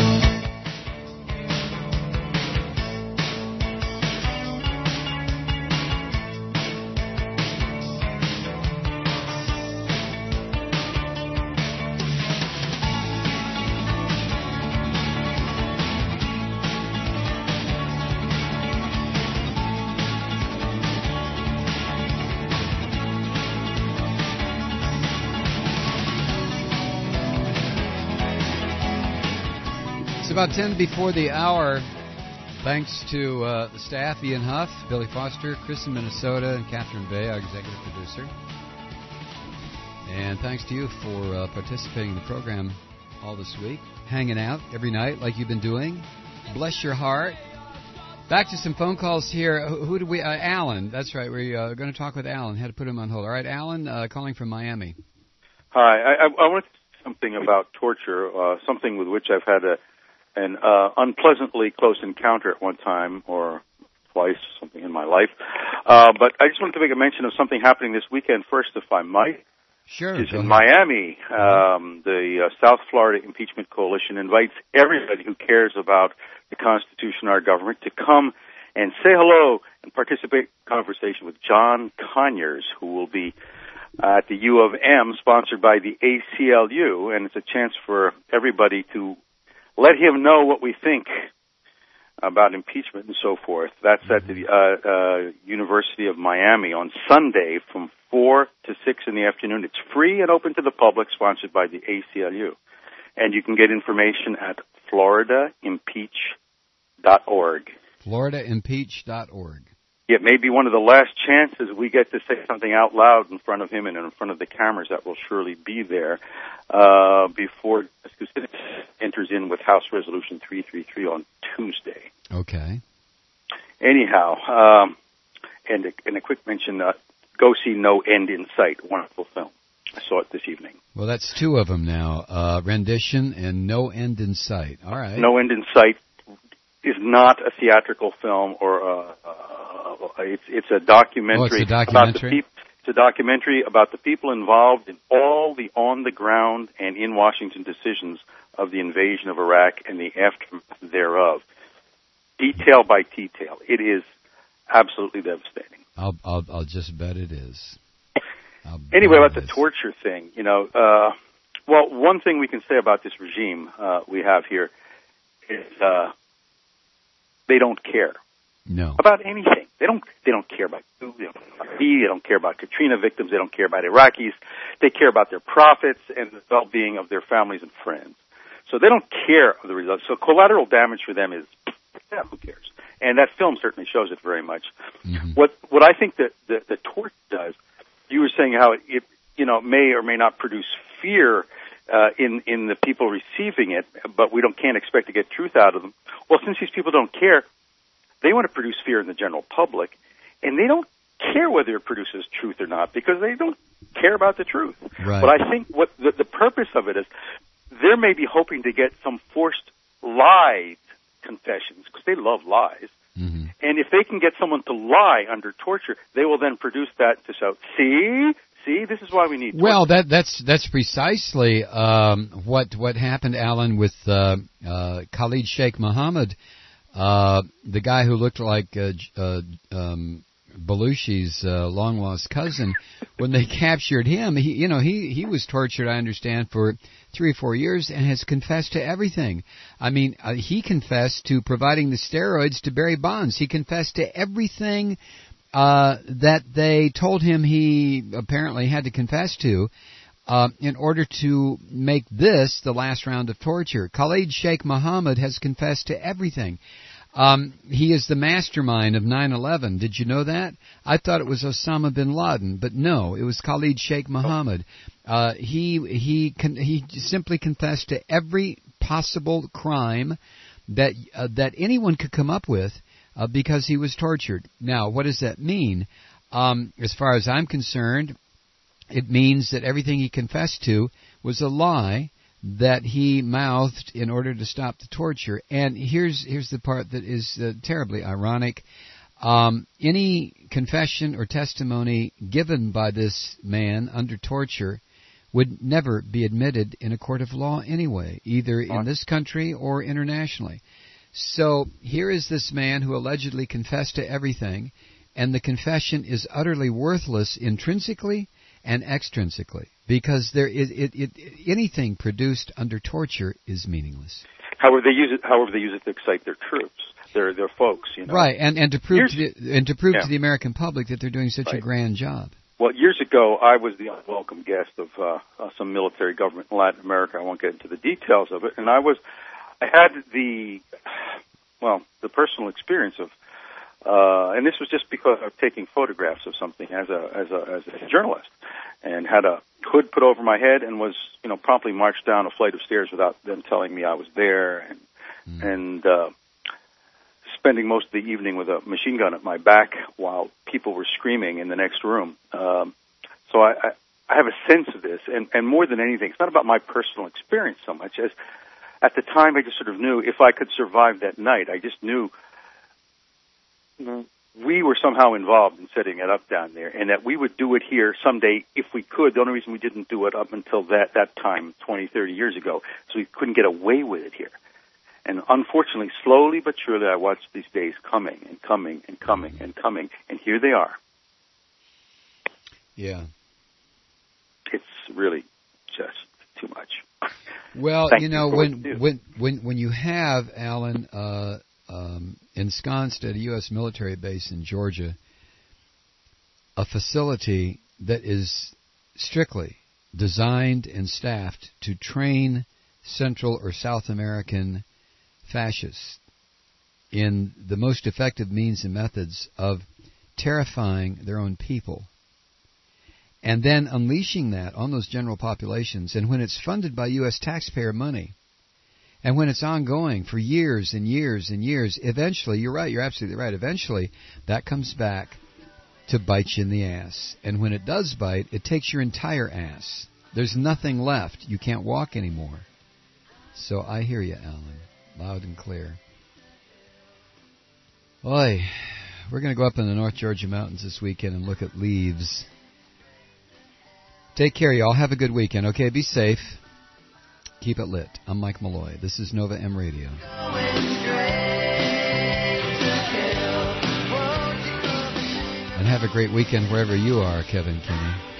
About ten before the hour, thanks to uh, the staff, Ian Huff, Billy Foster, Chris in Minnesota, and Catherine Bay, our executive producer. And thanks to you for uh, participating in the program all this week, hanging out every night like you've been doing. Bless your heart. Back to some phone calls here. Who, who do we? Uh, Alan. That's right. We're uh, going to talk with Alan. Had to put him on hold. All right, Alan, uh, calling from Miami. Hi. I, I, I want to say something about torture, uh, something with which I've had a an uh, unpleasantly close encounter at one time or twice, something in my life. Uh, but I just wanted to make a mention of something happening this weekend first, if I might. Sure. It's in Miami. Um, the uh, South Florida Impeachment Coalition invites everybody who cares about the Constitution, our government, to come and say hello and participate in a conversation with John Conyers, who will be uh, at the U of M, sponsored by the A C L U, and it's a chance for everybody to let him know what we think about impeachment and so forth. That's at the uh, uh, University of Miami on Sunday from four to six in the afternoon. It's free and open to the public, sponsored by the A C L U. And you can get information at florida impeach dot org. florida impeach dot org. It may be one of the last chances we get to say something out loud in front of him and in front of the cameras that will surely be there uh, before Kucinich enters in with House Resolution three thirty-three on Tuesday. Okay. Anyhow, um, and, a, and a quick mention, uh, go see No End in Sight, wonderful film. I saw it this evening. Well, that's two of them now, uh, Rendition and No End in Sight. All right. No End in Sight is not a theatrical film or a, uh, it's it's a documentary. Oh, it's a documentary? About the peop- it's a documentary about the people involved in all the on-the-ground and in Washington decisions of the invasion of Iraq and the aftermath thereof, detail by detail. It is absolutely devastating. I'll I'll, I'll just bet it is. I'll Anyway, bet about it the is. torture thing, you know, uh, well, one thing we can say about this regime uh, we have here is uh, they don't care. No. About anything. They don't they don't care about you, they don't care about me, they don't care about Katrina victims, they don't care about Iraqis. They care about their profits and the well-being of their families and friends. So they don't care of the results. So collateral damage for them is, yeah, who cares? And that film certainly shows it very much. Mm-hmm. What what I think that the, the torture does, you were saying how it, you know, may or may not produce fear uh, in in the people receiving it, but we don't can't expect to get truth out of them. Well, since these people don't care, they want to produce fear in the general public, and they don't care whether it produces truth or not because they don't care about the truth. Right. But I think what the, the purpose of it is, they're maybe hoping to get some forced lied confessions because they love lies. Mm-hmm. And if they can get someone to lie under torture, they will then produce that to show, see, see, this is why we need torture. Well, that that's that's precisely um, what what happened, Alan, with uh, uh, Khalid Sheikh Mohammed. Uh, the guy who looked like uh, uh, um, Belushi's uh, long-lost cousin, when they captured him, he, you know, he, he was tortured, I understand, for three or four years and has confessed to everything. I mean, uh, he confessed to providing the steroids to Barry Bonds. He confessed to everything uh, that they told him he apparently had to confess to. Uh, in order to make this the last round of torture. Khalid Sheikh Mohammed has confessed to everything. Um, he is the mastermind of nine eleven. Did you know that? I thought it was Osama bin Laden, but no, it was Khalid Sheikh Mohammed. Uh, he he con- he simply confessed to every possible crime that uh, that anyone could come up with uh, because he was tortured. Now, what does that mean? Um, as far as I'm concerned, it means that everything he confessed to was a lie that he mouthed in order to stop the torture. And here's here's the part that is uh, terribly ironic. Um, any confession or testimony given by this man under torture would never be admitted in a court of law anyway, either in this country or internationally. So here is this man who allegedly confessed to everything, and the confession is utterly worthless intrinsically and extrinsically, because there is it, it, anything produced under torture is meaningless. However, they use it. However, they use it to excite their troops, their their folks. You know, right? And and to prove to the, and to prove yeah. to the American public that they're doing such right. a grand job. Well, years ago, I was the unwelcome guest of uh, uh, some military government in Latin America. I won't get into the details of it, and I was, I had the, well, the personal experience of. Uh, and this was just because I was taking photographs of something as a as a as a journalist, and had a hood put over my head and was you know promptly marched down a flight of stairs without them telling me I was there, and mm. and uh, spending most of the evening with a machine gun at my back while people were screaming in the next room. Um, so I, I I have a sense of this, and and more than anything, it's not about my personal experience so much as at the time I just sort of knew if I could survive that night. I just knew. We were somehow involved in setting it up down there, and that we would do it here someday if we could. The only reason we didn't do it up until that, that time, twenty, thirty years ago, so we couldn't get away with it here. And unfortunately, slowly but surely, I watched these days coming and coming and coming and coming, and here they are. Yeah. It's really just too much. Well, Thank you know, you when, when when when you have, Alan, uh, uh, um, ensconced at a U S military base in Georgia, a facility that is strictly designed and staffed to train Central or South American fascists in the most effective means and methods of terrifying their own people, and then unleashing that on those general populations. And when it's funded by U S taxpayer money, and when it's ongoing for years and years and years, eventually, you're right, you're absolutely right, eventually that comes back to bite you in the ass. And when it does bite, it takes your entire ass. There's nothing left. You can't walk anymore. So I hear you, Alan, loud and clear. Boy, we're going to go up in the North Georgia mountains this weekend and look at leaves. Take care, y'all. Have a good weekend, okay? Be safe. Keep it lit. I'm Mike Malloy. This is Nova M Radio. And have a great weekend wherever you are, Kevin Kinney.